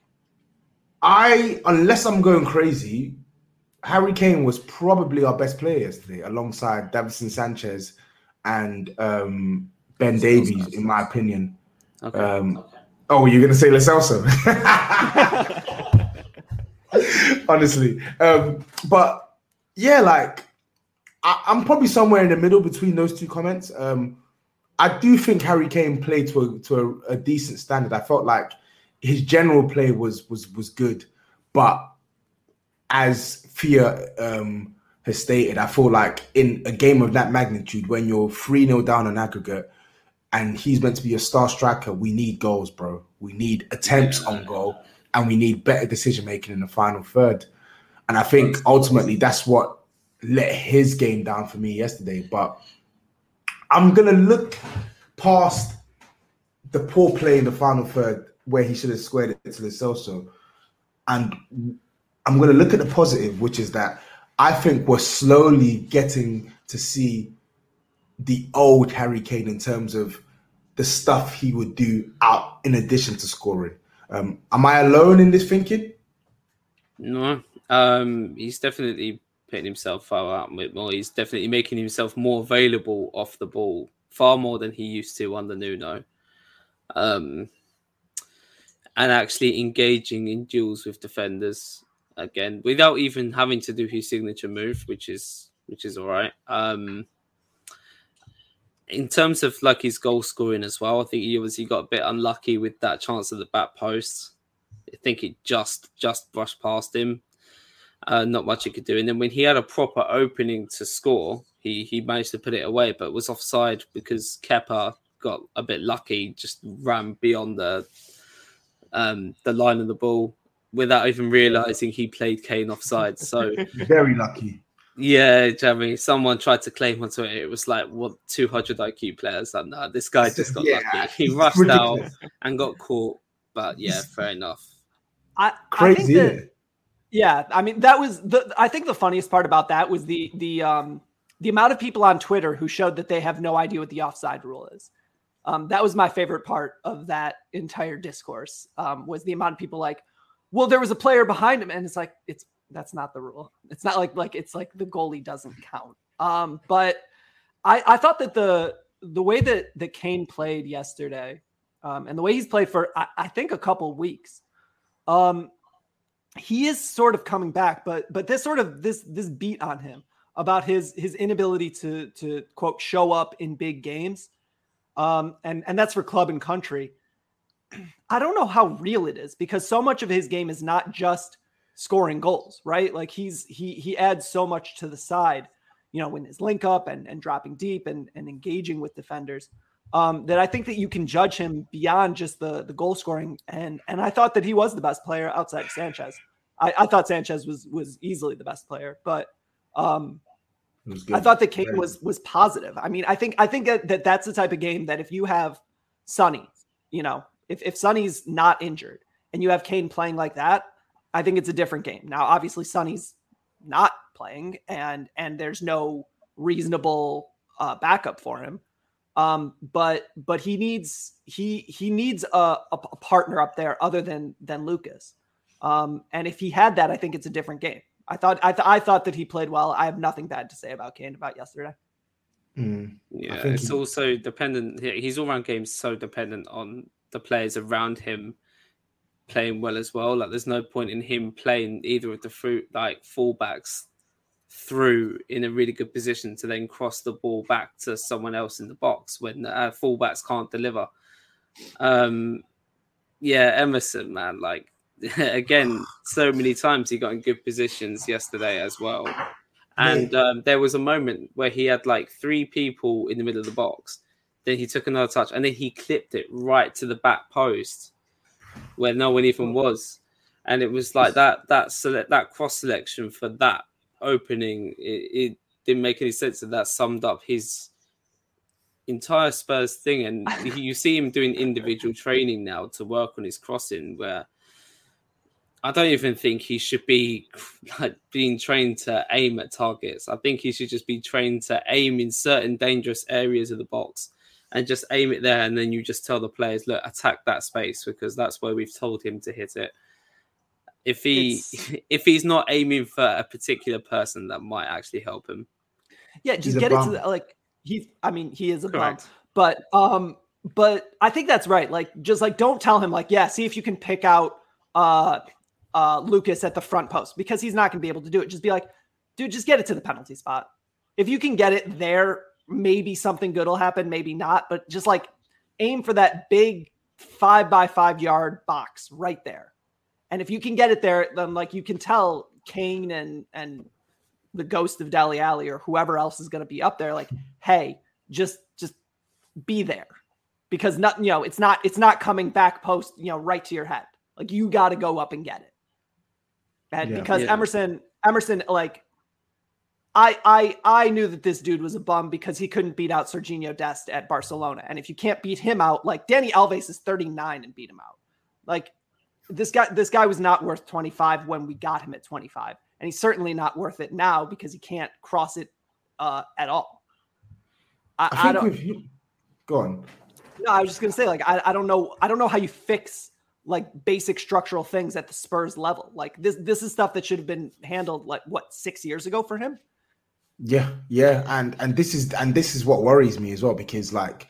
I, unless I'm going crazy, Harry Kane was probably our best player yesterday, alongside Davinson Sanchez and um, Ben Davies, in my opinion. Okay. Um, okay. Oh, you're gonna say Lo Celso? Honestly, um, but yeah, like I, I'm probably somewhere in the middle between those two comments. Um, I do think Harry Kane played to a, to a, a decent standard. I felt like his general play was was was good, but as Fia um, has stated, I feel like in a game of that magnitude, when you're three nil down on aggregate, and he's meant to be a star striker, we need goals, bro. We need attempts yeah. on goal, and we need better decision making in the final third. And I think ultimately that's what let his game down for me yesterday. But I'm gonna look past the poor play in the final third, where he should have squared it to Lo Celso, and I'm going to look at the positive, which is that I think we're slowly getting to see the old Harry Kane in terms of the stuff he would do out in addition to scoring. Um, am I alone in this thinking? No, um, he's definitely putting himself far out a bit more. He's definitely making himself more available off the ball, far more than he used to under Nuno. Um, and actually engaging in duels with defenders again, without even having to do his signature move, which is which is all right. Um, in terms of like his goal scoring as well, I think he obviously got a bit unlucky with that chance at the back post. I think it just just brushed past him. Uh, not much he could do. And then when he had a proper opening to score, he he managed to put it away, but was offside because Kepa got a bit lucky, just ran beyond the um, the line of the ball without even realising he played Kane offside. So very lucky. Yeah, Jeremy. Someone tried to claim onto it. It was like what two hundred I Q players. Like, no, this guy just got yeah, lucky. He rushed ridiculous. out and got caught. But yeah, fair enough. I, Crazy. I think that, yeah, I mean that was the. I think the funniest part about that was the the um the amount of people on Twitter who showed that they have no idea what the offside rule is. Um, that was my favorite part of that entire discourse. Um, was the amount of people like, well, there was a player behind him, and it's like it's that's not the rule. It's not like like it's like the goalie doesn't count. Um, but I I thought that the the way that that Kane played yesterday, um, and the way he's played for I, I think a couple of weeks, um, he is sort of coming back. But but this sort of this this beat on him about his his inability to to quote show up in big games, um, and and that's for club and country. I don't know how real it is because so much of his game is not just scoring goals, right? Like he's he he adds so much to the side, you know, when his link up and, and dropping deep and, and engaging with defenders, um, that I think that you can judge him beyond just the the goal scoring. And and I thought that he was the best player outside of Sanchez. I, I thought Sanchez was was easily the best player, but um, I thought that Kane was was positive. I mean, I think I think that, that that's the type of game that if you have Sonny, you know, if if Sonny's not injured and you have Kane playing like that, I think it's a different game. Now, obviously, Sonny's not playing, and and there's no reasonable uh, backup for him. Um, but but he needs he he needs a, a, a partner up there other than than Lucas. Um, and if he had that, I think it's a different game. I thought I th- I thought that he played well. I have nothing bad to say about Kane about yesterday. Mm, yeah, it's he... also dependent. His all-round game is so dependent on the players around him playing well as well. Like there's no point in him playing either of the fruit like fullbacks through in a really good position to then cross the ball back to someone else in the box when the uh, fullbacks can't deliver. Um, yeah, Emerson, man, like again, so many times he got in good positions yesterday as well. And um, there was a moment where he had like three people in the middle of the box. Then he took another touch and then he clipped it right to the back post where no one even was. And it was like that that select that cross selection for that opening. It, it didn't make any sense, and that summed up his entire Spurs thing. And you see him doing individual training now to work on his crossing, where I don't even think he should be like being trained to aim at targets. I think he should just be trained to aim in certain dangerous areas of the box and just aim it there. And then you just tell the players, look, attack that space, because that's where we've told him to hit it. If he it's... if he's not aiming for a particular person, that might actually help him. Yeah, just get it to the, like he's. I mean, he is a bum, but um, but I think that's right. Like, just like don't tell him like, yeah, see if you can pick out uh uh Lucas at the front post, because he's not going to be able to do it. Just be like, dude, just get it to the penalty spot. If you can get it there, maybe something good will happen, maybe not. But just like aim for that big five by five yard box right there. And if you can get it there, then like you can tell Kane and and the ghost of Dele Alli or whoever else is going to be up there, like, hey, just just be there, because not you know it's not it's not coming back post you know right to your head. Like you got to go up and get it. And yeah, because yeah. Emerson Emerson like I I I knew that this dude was a bum because he couldn't beat out Serginho Dest at Barcelona, and if you can't beat him out, like Dani Alves is thirty-nine and beat him out, like. This guy, this guy was not worth twenty-five when we got him at twenty-five, and he's certainly not worth it now because he can't cross it uh, at all. I, I, think I don't. You, go on. No, I was just gonna say, like, I, I don't know, I don't know how you fix like basic structural things at the Spurs level. Like this, this is stuff that should have been handled like what six years ago for him. Yeah, yeah, and and this is and this is what worries me as well, because like,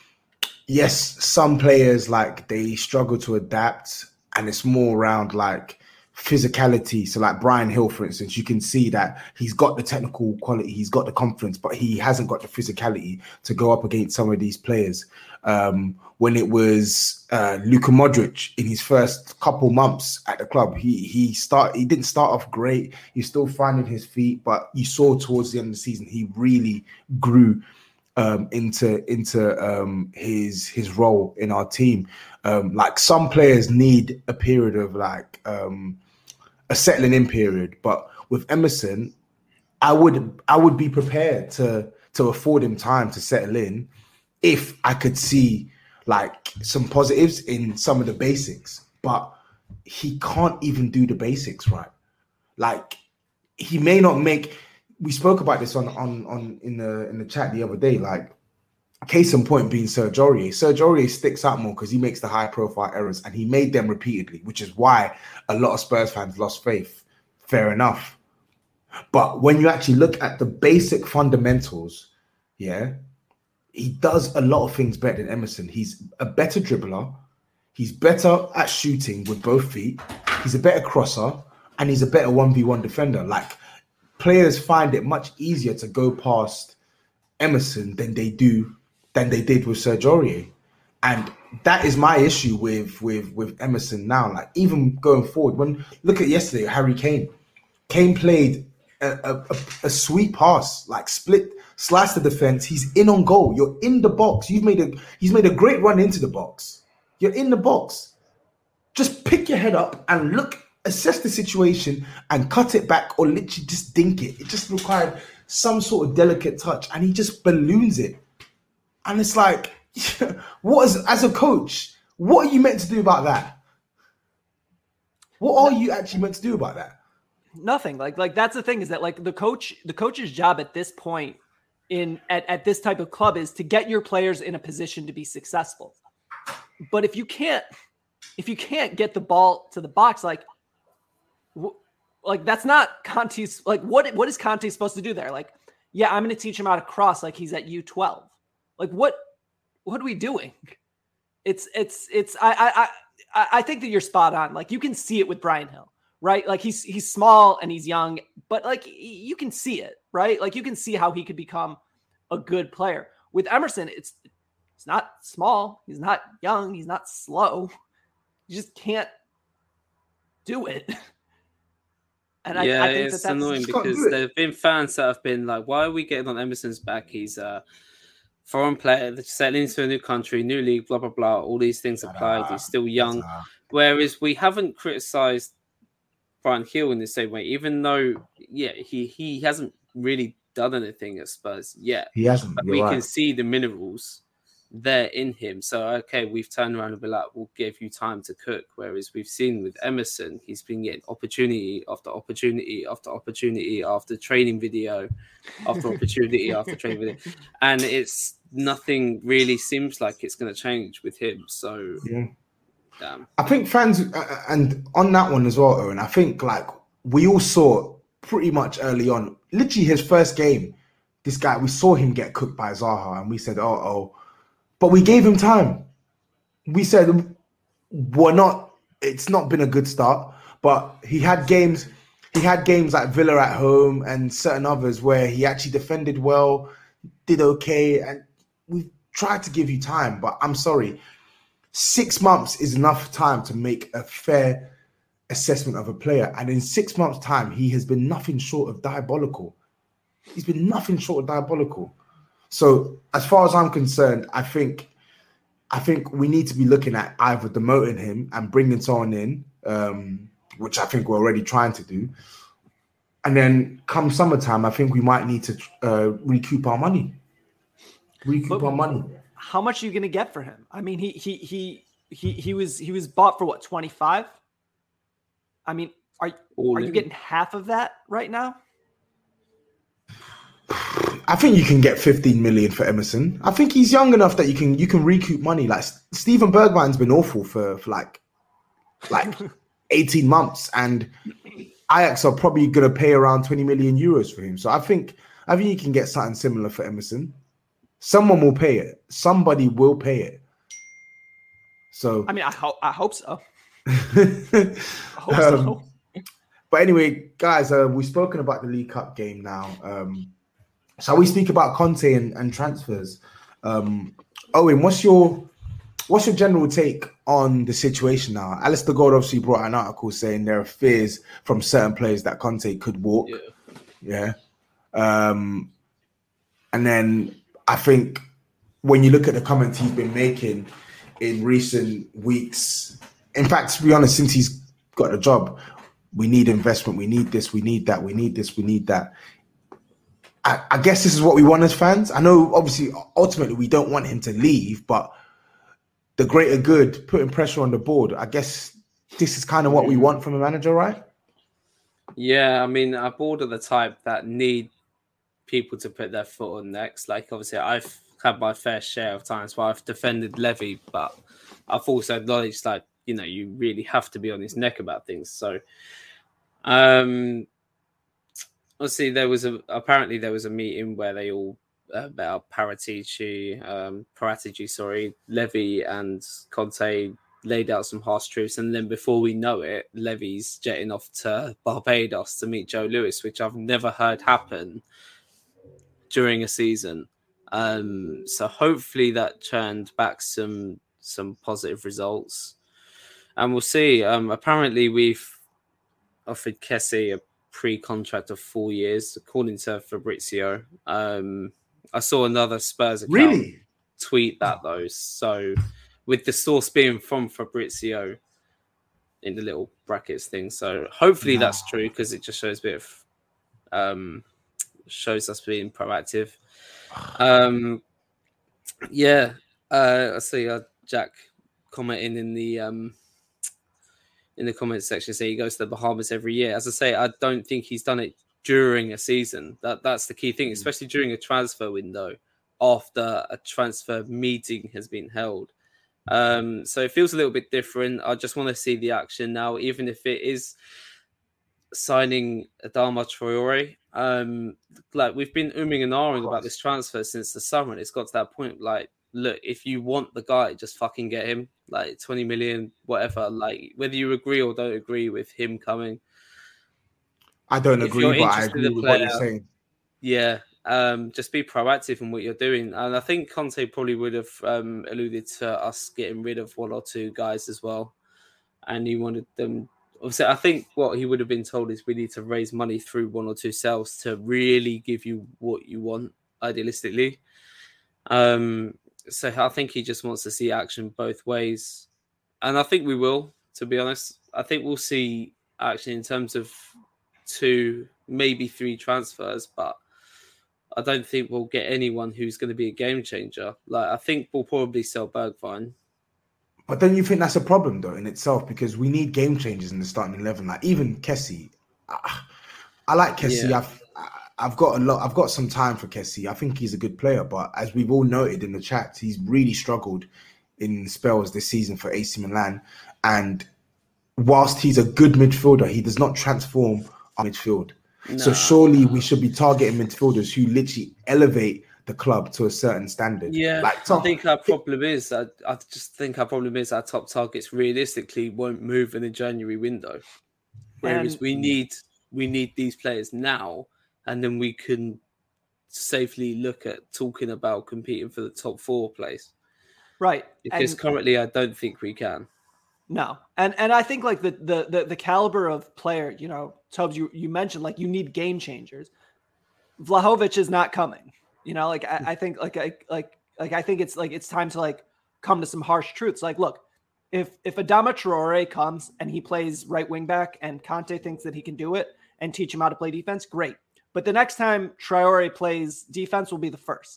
yes, some players like they struggle to adapt. And it's more around like physicality. So like Brian Hill, for instance, you can see that he's got the technical quality, he's got the confidence, but he hasn't got the physicality to go up against some of these players. Um, when it was uh, Luka Modric in his first couple months at the club, he he start he didn't start off great. He's still finding his feet, but you saw towards the end of the season he really grew um, into into um, his his role in our team. Um, like some players need a period of like um, a settling in period, but with Emerson, I would I would be prepared to to afford him time to settle in if I could see like some positives in some of the basics. But he can't even do the basics right. Like he may not make. We spoke about this on on on in the in the chat the other day. Like. Case in point being Serge Aurier. Serge Aurier sticks out more because he makes the high-profile errors, and he made them repeatedly, which is why a lot of Spurs fans lost faith. Fair enough. But when you actually look at the basic fundamentals, yeah, he does a lot of things better than Emerson. He's a better dribbler. He's better at shooting with both feet. He's a better crosser, and he's a better one v one defender. Like, players find it much easier to go past Emerson than they do than they did with Serge Aurier. And that is my issue with, with, with Emerson now. Like, even going forward, when look at yesterday, Harry Kane. Kane played a, a, a sweet pass, like split, slice the defense. He's in on goal. You're in the box. You've made a he's made a great run into the box. You're in the box. Just pick your head up and look, assess the situation and cut it back, or literally just dink it. It just required some sort of delicate touch, and he just balloons it. And it's like, what is, as a coach, what are you meant to do about that? What are you actually meant to do about that? Nothing. Like, like that's the thing, is that like the coach, the coach's job at this point in at, at this type of club is to get your players in a position to be successful. But if you can't, if you can't get the ball to the box, like, w- like that's not Conte's, like what, what is Conte supposed to do there? Like, yeah, I'm going to teach him how to cross like he's at U twelve. Like what, what are we doing? It's, it's, it's, I, I, I, I think that you're spot on. Like you can see it with Brian Hill, right? Like he's, he's small and he's young, but like you can see it, right? Like you can see how he could become a good player. With Emerson, it's, it's not small. He's not young. He's not slow. You just can't do it. And yeah, I, I think it's that that's annoying because there have been fans that have been like, why are we getting on Emerson's back? He's a foreign player that's settling into a new country, new league, blah, blah, blah. All these things apply. He's still young. Whereas we haven't criticised Brian Hill in the same way, even though, yeah, he, he hasn't really done anything at Spurs yet. He hasn't. But we right. can see the minerals there in him. So, okay, we've turned around and been like, we'll give you time to cook. Whereas we've seen with Emerson, he's been getting opportunity after opportunity after opportunity after training video after opportunity after training video. And it's nothing really seems like it's going to change with him. So, yeah. Damn. I think fans, uh, and on that one as well, Owen, I think like we all saw pretty much early on, literally his first game, this guy, we saw him get cooked by Zaha and we said, oh, oh, but we gave him time. We said, we're not, it's not been a good start, but he had games, he had games like Villa at home and certain others where he actually defended well, did okay. And we tried to give you time, but I'm sorry. Six months is enough time to make a fair assessment of a player. And in six months' time, he has been nothing short of diabolical. He's been nothing short of diabolical. So as far as I'm concerned, I think I think we need to be looking at either demoting him and bringing someone in, um, which I think we're already trying to do. And then come summertime, I think we might need to uh, recoup our money. Recoup but, our money. How much are you going to get for him? I mean, he he he he he was he was bought for what, twenty-five? I mean, are All are in. you getting half of that right now? I think you can get fifteen million for Emerson. I think he's young enough that you can you can recoup money. Like Steven Bergwijn's been awful for, for like like eighteen months, and Ajax are probably going to pay around twenty million euros for him. So I think I think you can get something similar for Emerson. Someone will pay it. Somebody will pay it. So I mean, I hope I hope so. I hope um, so. But anyway, guys, uh, we've spoken about the League Cup game now. Um, shall we speak about Conte and, and transfers? Um, Owen, what's your what's your general take on the situation now? Alistair Gold obviously brought an article saying there are fears from certain players that Conte could walk. Yeah. yeah. Um, and then I think when you look at the comments he's been making in recent weeks, in fact, to be honest, since he's got the job, we need investment, we need this, we need that, we need this, we need that. I, I guess this is what we want as fans. I know, obviously, ultimately, we don't want him to leave, but the greater good, putting pressure on the board, I guess this is kind of what we want from a manager, right? Yeah, I mean, our board are the type that need people to put their foot on next. Like, obviously, I've had my fair share of times where I've defended Levy, but I've also acknowledged, like, you know, you really have to be on his neck about things. So, um, obviously, there was a apparently there was a meeting where they all uh, about Paratici, um, Paratici, sorry, Levy and Conte laid out some harsh truths, and then before we know it, Levy's jetting off to Barbados to meet Joe Lewis, which I've never heard happen during a season. Um, so hopefully that turned back some some positive results. And we'll see. Um, apparently, we've offered Kessie a pre-contract of four years, according to Fabrizio. Um, I saw another Spurs account really? tweet that, though. So, with the source being from Fabrizio in the little brackets thing. So, hopefully no. that's true, because it just shows a bit of um, shows us being proactive. Um, yeah, uh, I see uh, Jack commenting in the um, in the comments section, say he goes to the Bahamas every year. As I say, I don't think he's done it during a season. That that's the key thing, especially during a transfer window after a transfer meeting has been held. Um, so it feels a little bit different. I just want to see the action now, even if it is signing Adama Traore. Um, like we've been umming and ahhing about this transfer since the summer, and it's got to that point. Like, look, if you want the guy, just fucking get him. Like twenty million, whatever. Like whether you agree or don't agree with him coming. I don't if agree, but I agree with player, what you're saying. Yeah, um, just be proactive in what you're doing. And I think Conte probably would have um, alluded to us getting rid of one or two guys as well. And he wanted them. Obviously, I think what he would have been told is we need to raise money through one or two sales to really give you what you want, idealistically. Um, so I think he just wants to see action both ways. And I think we will, to be honest. I think we'll see actually, in terms of two, maybe three transfers, but I don't think we'll get anyone who's going to be a game changer. Like, I think we'll probably sell Bergwijn. But then you think that's a problem, though, in itself, because we need game changers in the starting eleven. Like, even Kessie. I, I like Kessie. Yeah. I've, I've got a lot. I've got some time for Kessie. I think he's a good player, but as we've all noted in the chat, he's really struggled in spells this season for A C Milan. And whilst he's a good midfielder, he does not transform our midfield. No. So surely we should be targeting midfielders who literally elevate the club to a certain standard. Yeah, like top, I think our problem is, I, I just think our problem is our top targets realistically won't move in the January window. Whereas and, we need we need these players now, and then we can safely look at talking about competing for the top four place. Right. Because and, currently I don't think we can. No. And and I think like the the the, the caliber of player, you know, Tubbs, you, you mentioned like you need game changers. Vlahovic is not coming. You know, like I, I think like I like like I think it's like it's time to like come to some harsh truths. Like, look, if if Adama Traore comes and he plays right wing back and Conte thinks that he can do it and teach him how to play defense, great. But the next time Traore plays defense will be the first.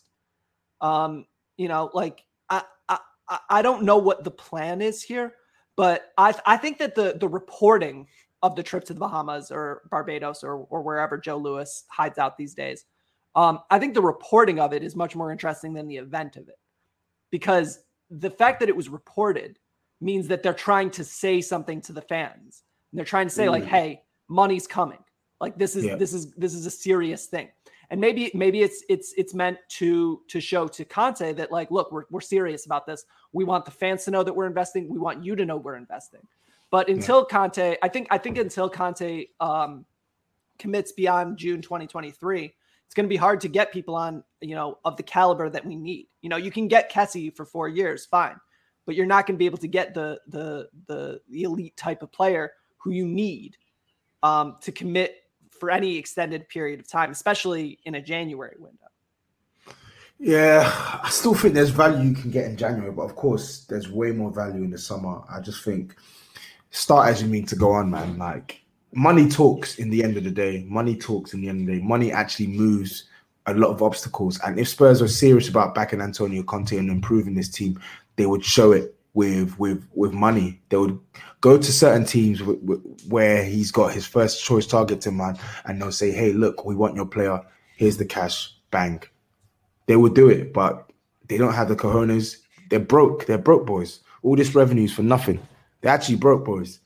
Um, you know, like I I I don't know what the plan is here, but I I think that the the reporting of the trip to the Bahamas or Barbados or or wherever Joe Louis hides out these days. Um, I think the reporting of it is much more interesting than the event of it, because the fact that it was reported means that they're trying to say something to the fans. And they're trying to say mm. like, hey, money's coming. Like this is, yeah. this is, this is a serious thing. And maybe, maybe it's, it's, it's meant to, to show to Conte that like, look, we're, we're serious about this. We want the fans to know that we're investing. We want you to know we're investing. But until yeah. Conte, I think, I think until Conte um, commits beyond June twenty twenty-three, it's going to be hard to get people on, you know, of the caliber that we need. You know, you can get Kessie for four years, fine, but you're not going to be able to get the the the, the elite type of player who you need um, to commit for any extended period of time, especially in a January window. Yeah, I still think there's value you can get in January, but of course, there's way more value in the summer. I just think start as you mean to go on, man. Like. Money talks in the end of the day. Money talks in the end of the day. Money actually moves a lot of obstacles. And if Spurs are serious about backing Antonio Conte and improving this team, they would show it with with with money. They would go to certain teams w- w- where he's got his first choice targets in mind, and they'll say, hey, look, we want your player. Here's the cash. Bang. They would do it, but they don't have the cojones. They're broke. They're broke boys. All this revenue's for nothing. They're actually broke boys.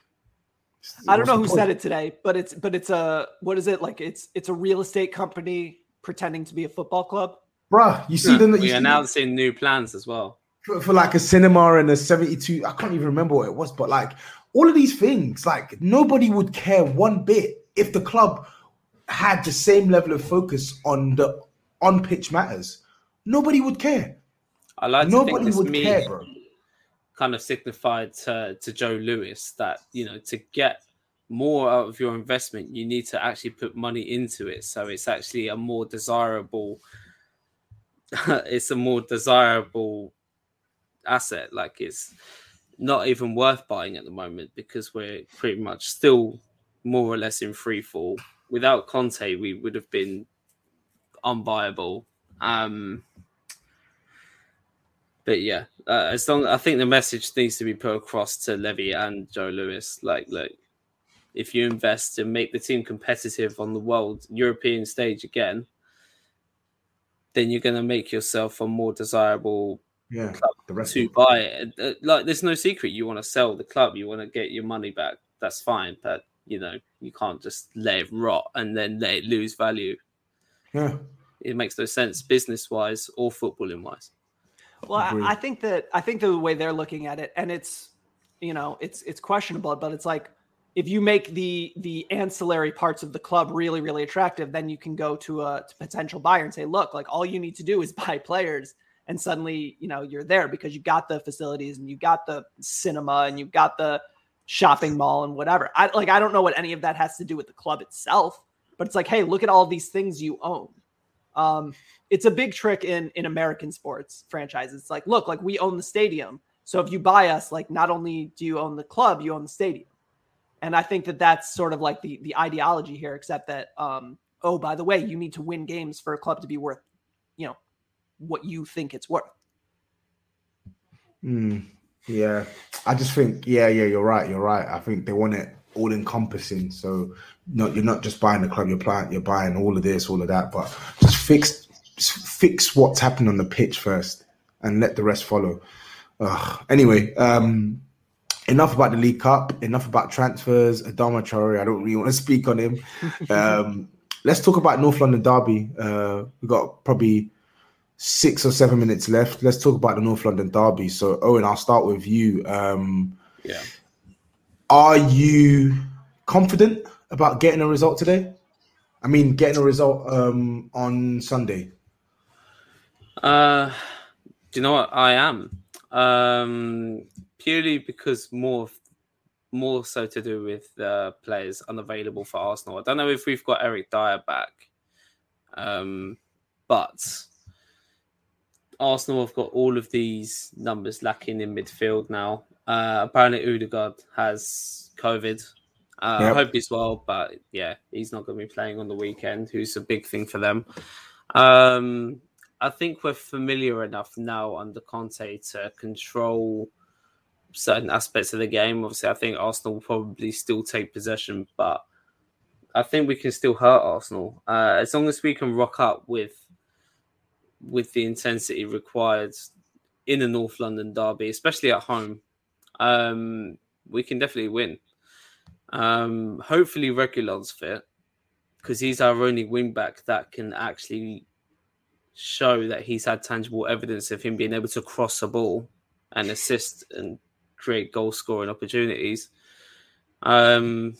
I don't know who said it today, but it's but it's a what is it like? It's it's a real estate company pretending to be a football club. Bruh, you see yeah, them. We're announcing new plans as well for, for like a cinema and a seventy-two. I can't even remember what it was, but like all of these things, like nobody would care one bit if the club had the same level of focus on the on pitch matters. Nobody would care. I like nobody to think would care, bro. Kind of signified to, to Joe Louis that, you know, to get more out of your investment, you need to actually put money into it. So it's actually a more desirable, it's a more desirable asset. Like it's not even worth buying at the moment because we're pretty much still more or less in free fall. Without Conte, we would have been unbuyable. Um, But yeah, uh, as long I think the message needs to be put across to Levy and Joe Louis. Like, look, if you invest and make the team competitive on the world European stage again, then you're going to make yourself a more desirable yeah, club the rest to buy it. Like, there's no secret. You want to sell the club. You want to get your money back. That's fine. But, you know, you can't just let it rot and then let it lose value. Yeah. It makes no sense business-wise or footballing-wise. Well, I, I think that I think the way they're looking at it, and it's, you know, it's it's questionable, but it's like if you make the the ancillary parts of the club really, really attractive, then you can go to a to potential buyer and say, look, like all you need to do is buy players, and suddenly, you know, you're there because you got the facilities and you got the cinema and you've got the shopping mall and whatever. I like I don't know what any of that has to do with the club itself, but it's like, hey, look at all these things you own. Um, it's a big trick in, in American sports franchises. It's like, look, like we own the stadium. So if you buy us, like not only do you own the club, you own the stadium. And I think that that's sort of like the, the ideology here, except that, um, oh, by the way, you need to win games for a club to be worth, you know, what you think it's worth. Mm, yeah, I just think, yeah, yeah, you're right. You're right. I think they want it all encompassing. So no, you're not just buying the club, you're buying, you're buying all of this, all of that, but just fix, fix what's happening on the pitch first and let the rest follow. Ugh. Anyway, um, enough about the League Cup, enough about transfers. Adama Traore, I don't really want to speak on him. Um, let's talk about North London Derby. Uh, we've got probably six or seven minutes left. Let's talk about the North London Derby. So, Owen, I'll start with you. Um, yeah. Are you confident about getting a result today? I mean, getting a result um, on Sunday? Uh, do you know what? I am. Um, purely because more, more so to do with uh, players unavailable for Arsenal. I don't know if we've got Eric Dyer back, um, but Arsenal have got all of these numbers lacking in midfield now. Uh, apparently, Odegaard has COVID. Uh, yep. I hope he's well, but yeah, he's not going to be playing on the weekend, who's a big thing for them. Um, I think we're familiar enough now under Conte to control certain aspects of the game. Obviously, I think Arsenal will probably still take possession, but I think we can still hurt Arsenal. Uh, as long as we can rock up with with the intensity required in a North London derby, especially at home, um, we can definitely win. Um, hopefully Reguilon's fit, because he's our only wing-back that can actually show that he's had tangible evidence of him being able to cross a ball and assist and create goal-scoring opportunities. Um,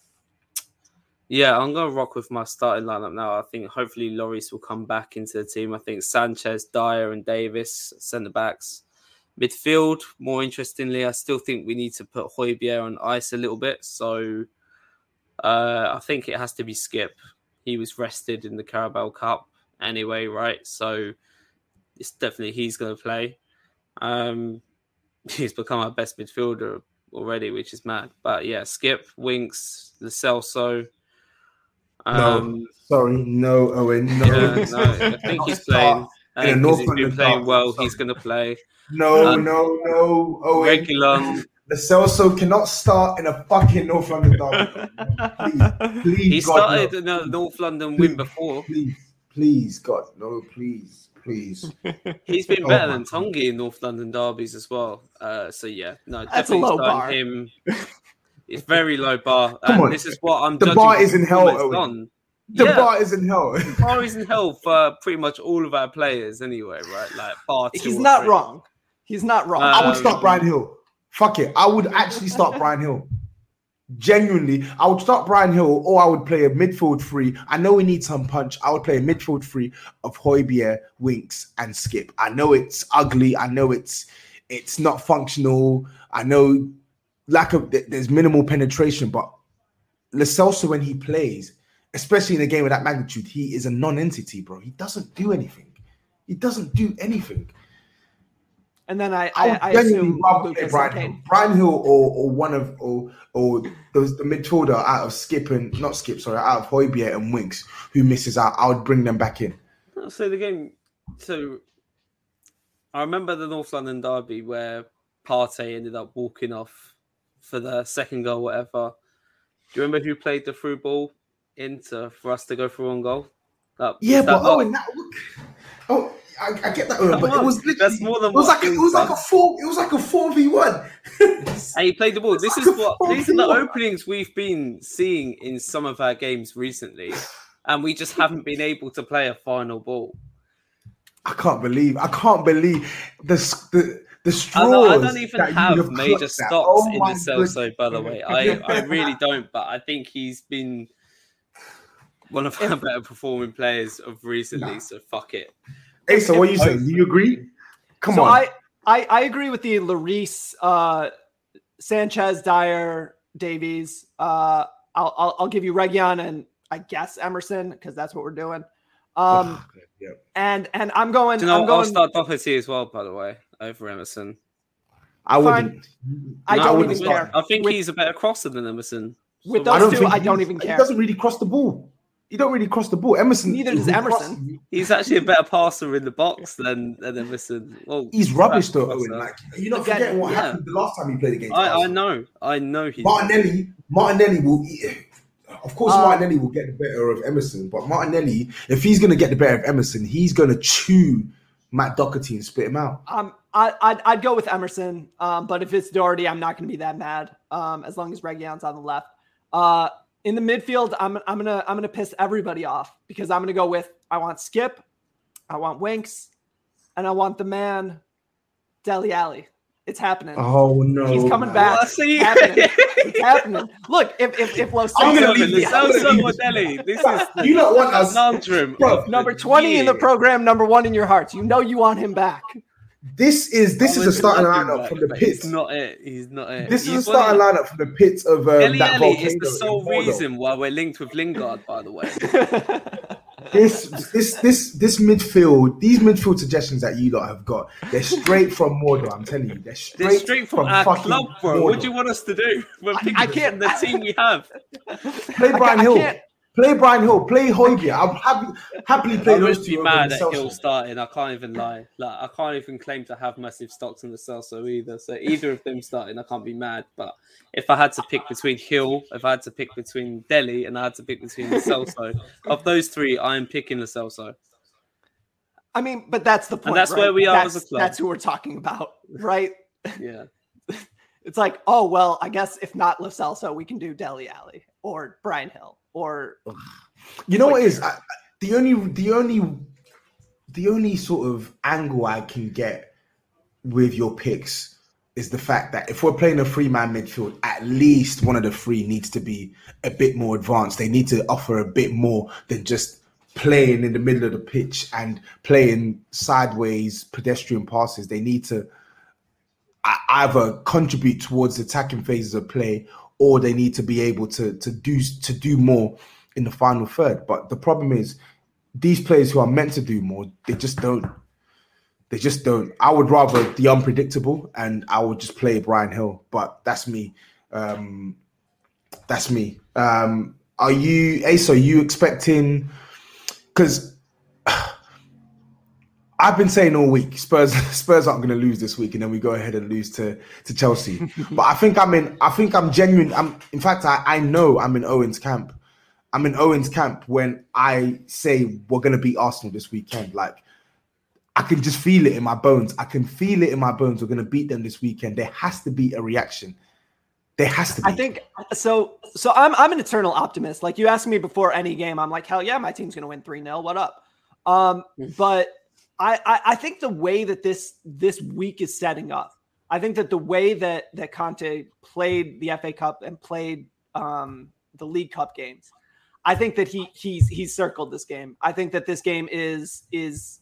yeah, I'm going to rock with my starting lineup now. I think hopefully Lloris will come back into the team. I think Sanchez, Dyer and Davis, centre-backs. Midfield, more interestingly, I still think we need to put Højbjerg on ice a little bit. So uh, I think it has to be Skip. He was rested in the Carabao Cup anyway, right? So it's definitely he's going to play. Um, he's become our best midfielder already, which is mad. But yeah, Skip, Winks, Lo Celso. Um, no, sorry, no, Owen. No, yeah, no I think he's playing. I think he's been playing well. He's going to play. No, um, no, no, Owen. Reguilon. Lo Celso cannot start in a fucking North London derby. Please, please, he God, started no. in a North London please, win before. Please, please, God, no, please, please. He's been better oh, than Tongi in North London derbies as well. Uh, so yeah, no, that's a low bar. Him. It's very low bar. Come and on, this is what I'm. The bar is in hell. Owen. The yeah. bar is in hell. The bar is in hell for pretty much all of our players anyway, right? Like bar two. He's not three. wrong. He's not wrong. Um, I would start Bryan Hill. Fuck it. I would actually start Bryan Hill. Genuinely, I would start Bryan Hill, or I would play a midfield three. I know we need some punch. I would play a midfield three of Højbjerg, Winks, and Skip. I know it's ugly. I know it's it's not functional. I know lack of there's minimal penetration, but Lo Celso, when he plays, especially in a game of that magnitude, he is a non-entity, bro. He doesn't do anything. He doesn't do anything. And then I, I, I, I assume Lucas Bryan Hill, Bryan Hill, or or one of or or those the midfielder out of Skip and not Skip, sorry, out of Højbjerg and Winks who misses out. I would bring them back in. So the game. So I remember the North London derby where Partey ended up walking off for the second goal, whatever. Do you remember who played the through ball into for us to go for one goal? That, yeah, but that oh, that, oh. I, I get that, but it was that's more than it was like a, it was like a four. It was like a four v one. And he played the ball. This like is what these are the openings we've been seeing in some of our games recently, and we just haven't been able to play a final ball. I can't believe. I can't believe the the the straws. I don't, I don't even have, have major stocks oh in the Celso, by the way. I I really don't, but I think he's been one of our better performing players of recently. Nah. So fuck it. Hey, so what are you saying? Do you agree? Come so on. I, I, I agree with the Lloris, uh, Sanchez, Dyer, Davies. Uh, I'll, I'll I'll give you Reguilon and I guess Emerson because that's what we're doing. Um, oh, okay. Yep. and and I'm going. Do you know, I'm going, I'll start Doherty as well, by the way, over Emerson. I wouldn't. I don't I wouldn't even care. I think with, he's a better crosser than Emerson. With those I two, I don't even care. He doesn't really cross the ball. He don't really cross the ball. Emerson. Neither does Emerson. Cross, he's actually a better passer in the box than, than Emerson. Well, he's rubbish though, Owen. Like, you're not Again, forgetting what yeah. happened the last time he played against I, I know. I know. He's Martinelli. Martinelli will. Of course, uh, Martinelli will get the better of Emerson, but Martinelli, if he's going to get the better of Emerson, he's going to chew Matt Doherty and spit him out. Um, I, I'd, I'd go with Emerson, um, but if it's Doherty, I'm not going to be that mad. Um, as long as Reguilon's on the left. Uh, in the midfield, I'm I'm gonna I'm gonna piss everybody off because I'm gonna go with I want Skip, I want Winks, and I want the man, Dele Alli. It's happening. Oh no, he's coming back. Well, see. It's happening. It's happening. Look, if if if Lo I'm gonna leave this. Dele. This is you don't want us conundrum. Number twenty in the program, number one in your hearts. You know you want him back. This is this is a starting lineup from the pits. He's not it. He's not it. This he's is a starting lineup from the pits of um, Dele that Alli is the sole reason why we're linked with Lingard. By the way, this this this this midfield, these midfield suggestions that you lot have got, they're straight from Mordor. I'm telling you, they're straight, they're straight from, from our club, bro. Mordor. What do you want us to do? We're I, I can't. The team we have. Play Brian I, Hill. I Play Brian Hill. Play Højbjerg. I'm happy, happily play I those would two. be mad at Hill starting. I can't even lie. Like I can't even claim to have massive stocks in the Celso either. So either of them starting, I can't be mad. But if I had to pick between Hill, if I had to pick between Dele, and I had to pick between the Celso, of those three, I am picking the Celso. I mean, but that's the point. And that's right? where we are that's, as a club. That's who we're talking about, right? Yeah. It's like, oh well, I guess if not Lo Celso, we can do Dele Alli or Brian Hill or. You know what it is? I, the only, the only, the only sort of angle I can get with your picks is the fact that if we're playing a three-man midfield, at least one of the three needs to be a bit more advanced. They need to offer a bit more than just playing in the middle of the pitch and playing sideways pedestrian passes. They need to either contribute towards attacking phases of play, or they need to be able to to do to do more in the final third. But the problem is, these players who are meant to do more, they just don't. They just don't. I would rather the unpredictable, and I would just play Brian Hill. But that's me. Um, that's me. Um, are you, Ace? Are you expecting? Because I've been saying all week, Spurs Spurs aren't going to lose this week, and then we go ahead and lose to, to Chelsea. But I think I'm in. I think I'm genuine. I'm. In fact, I, I know I'm in Owen's camp. I'm in Owen's camp when I say we're going to beat Arsenal this weekend. Like, I can just feel it in my bones. I can feel it in my bones. We're going to beat them this weekend. There has to be a reaction. There has to be. I think so. So I'm I'm an eternal optimist. Like, you asked me before any game, I'm like, hell yeah, my team's going to win three nil. What up? Um, but I, I I think the way that this this week is setting up, I think that the way that that Conte played the F A Cup and played um, the League Cup games, I think that he he's he's circled this game. I think that this game is is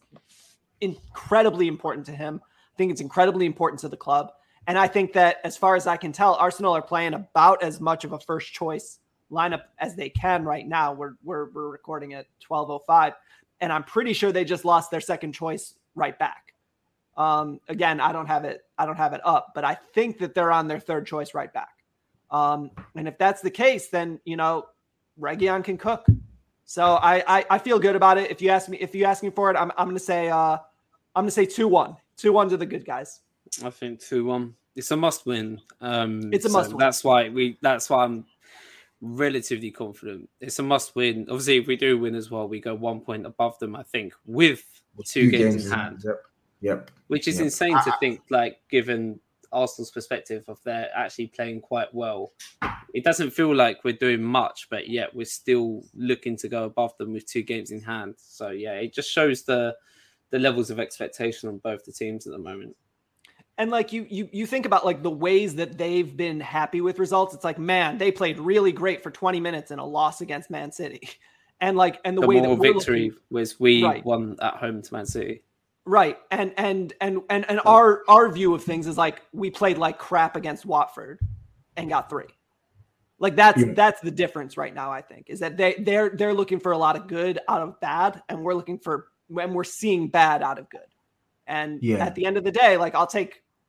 incredibly important to him. I think it's incredibly important to the club. And I think that, as far as I can tell, Arsenal are playing about as much of a first choice lineup as they can right now. We're we're, we're recording at twelve oh five, and I'm pretty sure they just lost their second choice right back. Um, again, I don't have it. I don't have it up, but I think that they're on their third choice right back. Um, and if that's the case, then, you know, Reguilon can cook. So I, I I feel good about it. If you ask me, if you ask me for it, I'm I'm gonna say uh I'm gonna say two one. two one to the good guys. I think two one. It's a must win. Um, it's a must so win. That's why we. That's why I'm relatively confident. It's a must win. Obviously, if we do win as well, we go one point above them. I think with two, two games, games in hand. Yep. Yep. Which is yep. insane I, to think. Like, given Arsenal's perspective of they're actually playing quite well, it doesn't feel like we're doing much, but yet we're still looking to go above them with two games in hand. So yeah, it just shows the the levels of expectation on both the teams at the moment. And like you, you, you think about like the ways that they've been happy with results. It's like, man, they played really great for twenty minutes in a loss against Man City, and like, and the, the way moral that we're victory looking, was we right. won at home to Man City, right? And and and and and our our view of things is like we played like crap against Watford and got three. Like that's yeah. that's the difference right now. I think is that they they're they're looking for a lot of good out of bad, and we're looking for when we're seeing bad out of good. And yeah. at the end of the day, like I'll take.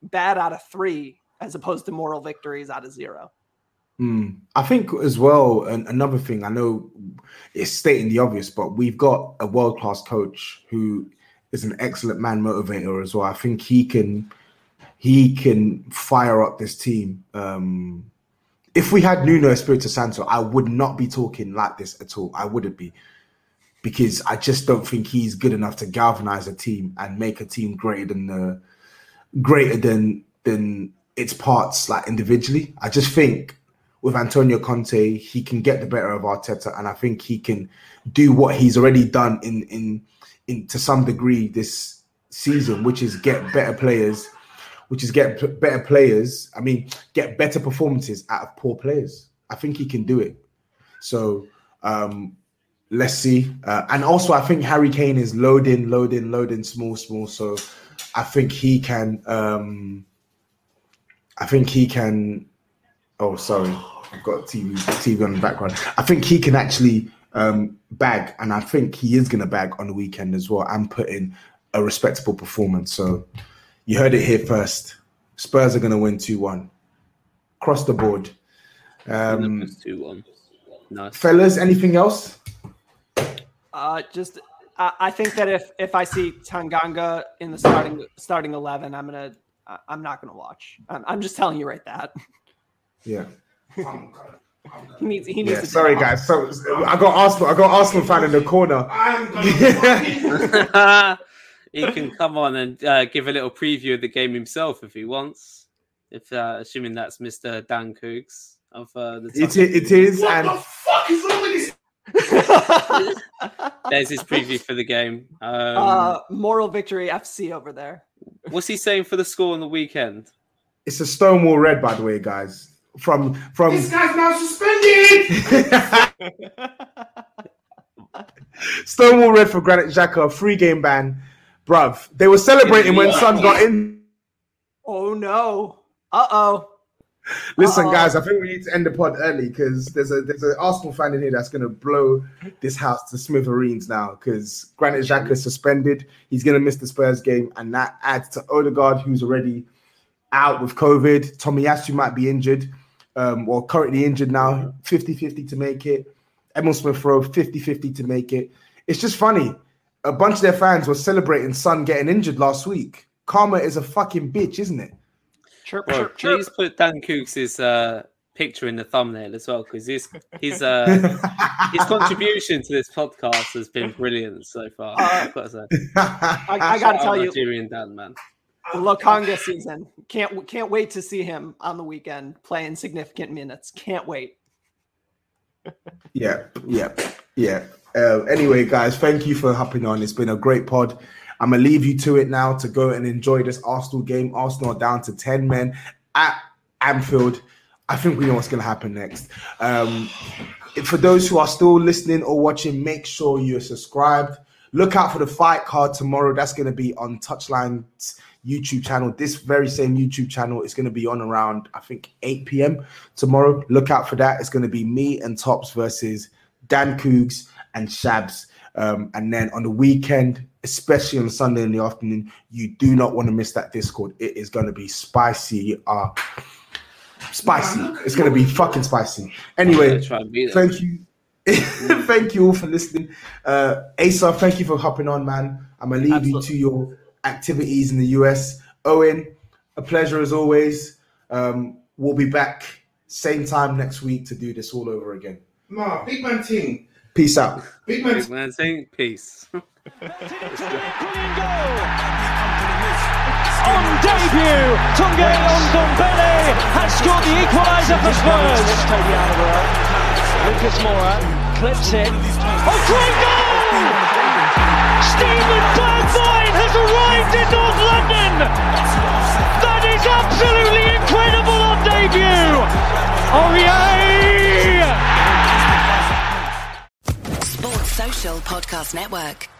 bad out of three as opposed to moral victories out of zero. Mm. I think as well, and another thing, I know it's stating the obvious, but we've got a world-class coach who is an excellent man motivator as well. I think he can he can fire up this team. Um, if we had Nuno Espirito Santo, I would not be talking like this at all. I wouldn't be. Because I just don't think he's good enough to galvanize a team and make a team greater than the greater than than its parts, like individually. I just think with Antonio Conte, he can get the better of Arteta, and I think he can do what he's already done in in in to some degree this season, which is get better players, which is get p- better players. I mean, get better performances out of poor players. I think he can do it. So. Um, Let's see. Uh, and also, I think Harry Kane is loading, loading, loading, small, small. So I think he can... Um, I think he can... Oh, sorry. I've got T V, T V on the background. I think he can actually um, bag. And I think he is going to bag on the weekend as well and put in a respectable performance. So you heard it here first. Spurs are going to win two one. Across the board. Um, two one. Nice. Fellas, anything else? Uh, just, I, I think that if, if I see Tanganga in the starting starting eleven, I'm gonna, I'm not gonna watch. I'm, I'm just telling you right that. Yeah. he needs. He needs. Yeah, to sorry, guys. So I got Arsenal. I got Arsenal fan in the corner. He can come on and uh, give a little preview of the game himself if he wants. If uh, assuming that's Mister Dan Coogs of uh, the. It, it is. What and the fuck is wrong with this? There's his preview for the game. Um, uh, Moral Victory F C over there. What's he saying for the score on the weekend? It's a Stonewall red, by the way, guys. From from This guy's now suspended. Stonewall red for Granit Xhaka, free game ban, bruv. They were celebrating when Son got in. Oh no! Uh oh. Listen, Uh-oh. guys, I think we need to end the pod early because there's a there's an Arsenal fan in here that's going to blow this house to smithereens now because Granit Xhaka is suspended. He's going to miss the Spurs game, and that adds to Odegaard, who's already out with COVID. Tomiyasu might be injured, um, or currently injured now, fifty-fifty to make it. Emil Smith-Rowe, fifty-fifty to make it. It's just funny. A bunch of their fans were celebrating Son getting injured last week. Karma is a fucking bitch, isn't it? Chirp, Well, chirp, chirp. please put Dan Cooks' uh, picture in the thumbnail as well, because his his uh, his contribution to this podcast has been brilliant so far. Uh, I've got to say. I, I got to tell you, Nigerian Dan, man. Lokonga season. Can't can't wait to see him on the weekend playing significant minutes. Can't wait. Yeah, yeah, yeah. Uh, anyway, guys, thank you for hopping on. It's been a great pod. I'm going to leave you to it now to go and enjoy this Arsenal game. Arsenal are down to ten men at Anfield. I think we know what's going to happen next. Um, for those who are still listening or watching, make sure you're subscribed. Look out for the fight card tomorrow. That's going to be on Touchline's YouTube channel. This very same YouTube channel is going to be on around, I think, eight p.m. tomorrow. Look out for that. It's going to be me and Tops versus Dan Coogs and Shabs. Um, and then on the weekend, especially on Sunday in the afternoon, you do not want to miss that Discord. It is going to be spicy. Uh, spicy. It's going to be fucking spicy. Anyway, thank you. Thank you all for listening. Uh, Asa, thank you for hopping on, man. I'm going to leave Absolutely. you to your activities in the U S. Owen, a pleasure as always. Um, we'll be back same time next week to do this all over again. Nah, big man ting. Peace out. Big man, big man ting. Peace. On debut, Tunge Ndombele has scored the equaliser for Spurs. Toby Alderweireld, Lucas Moura clips it. Oh, great goal! Stephen Bergwijn has arrived in North London. That is absolutely incredible on debut. Oh yeah! Sports Social Podcast Network.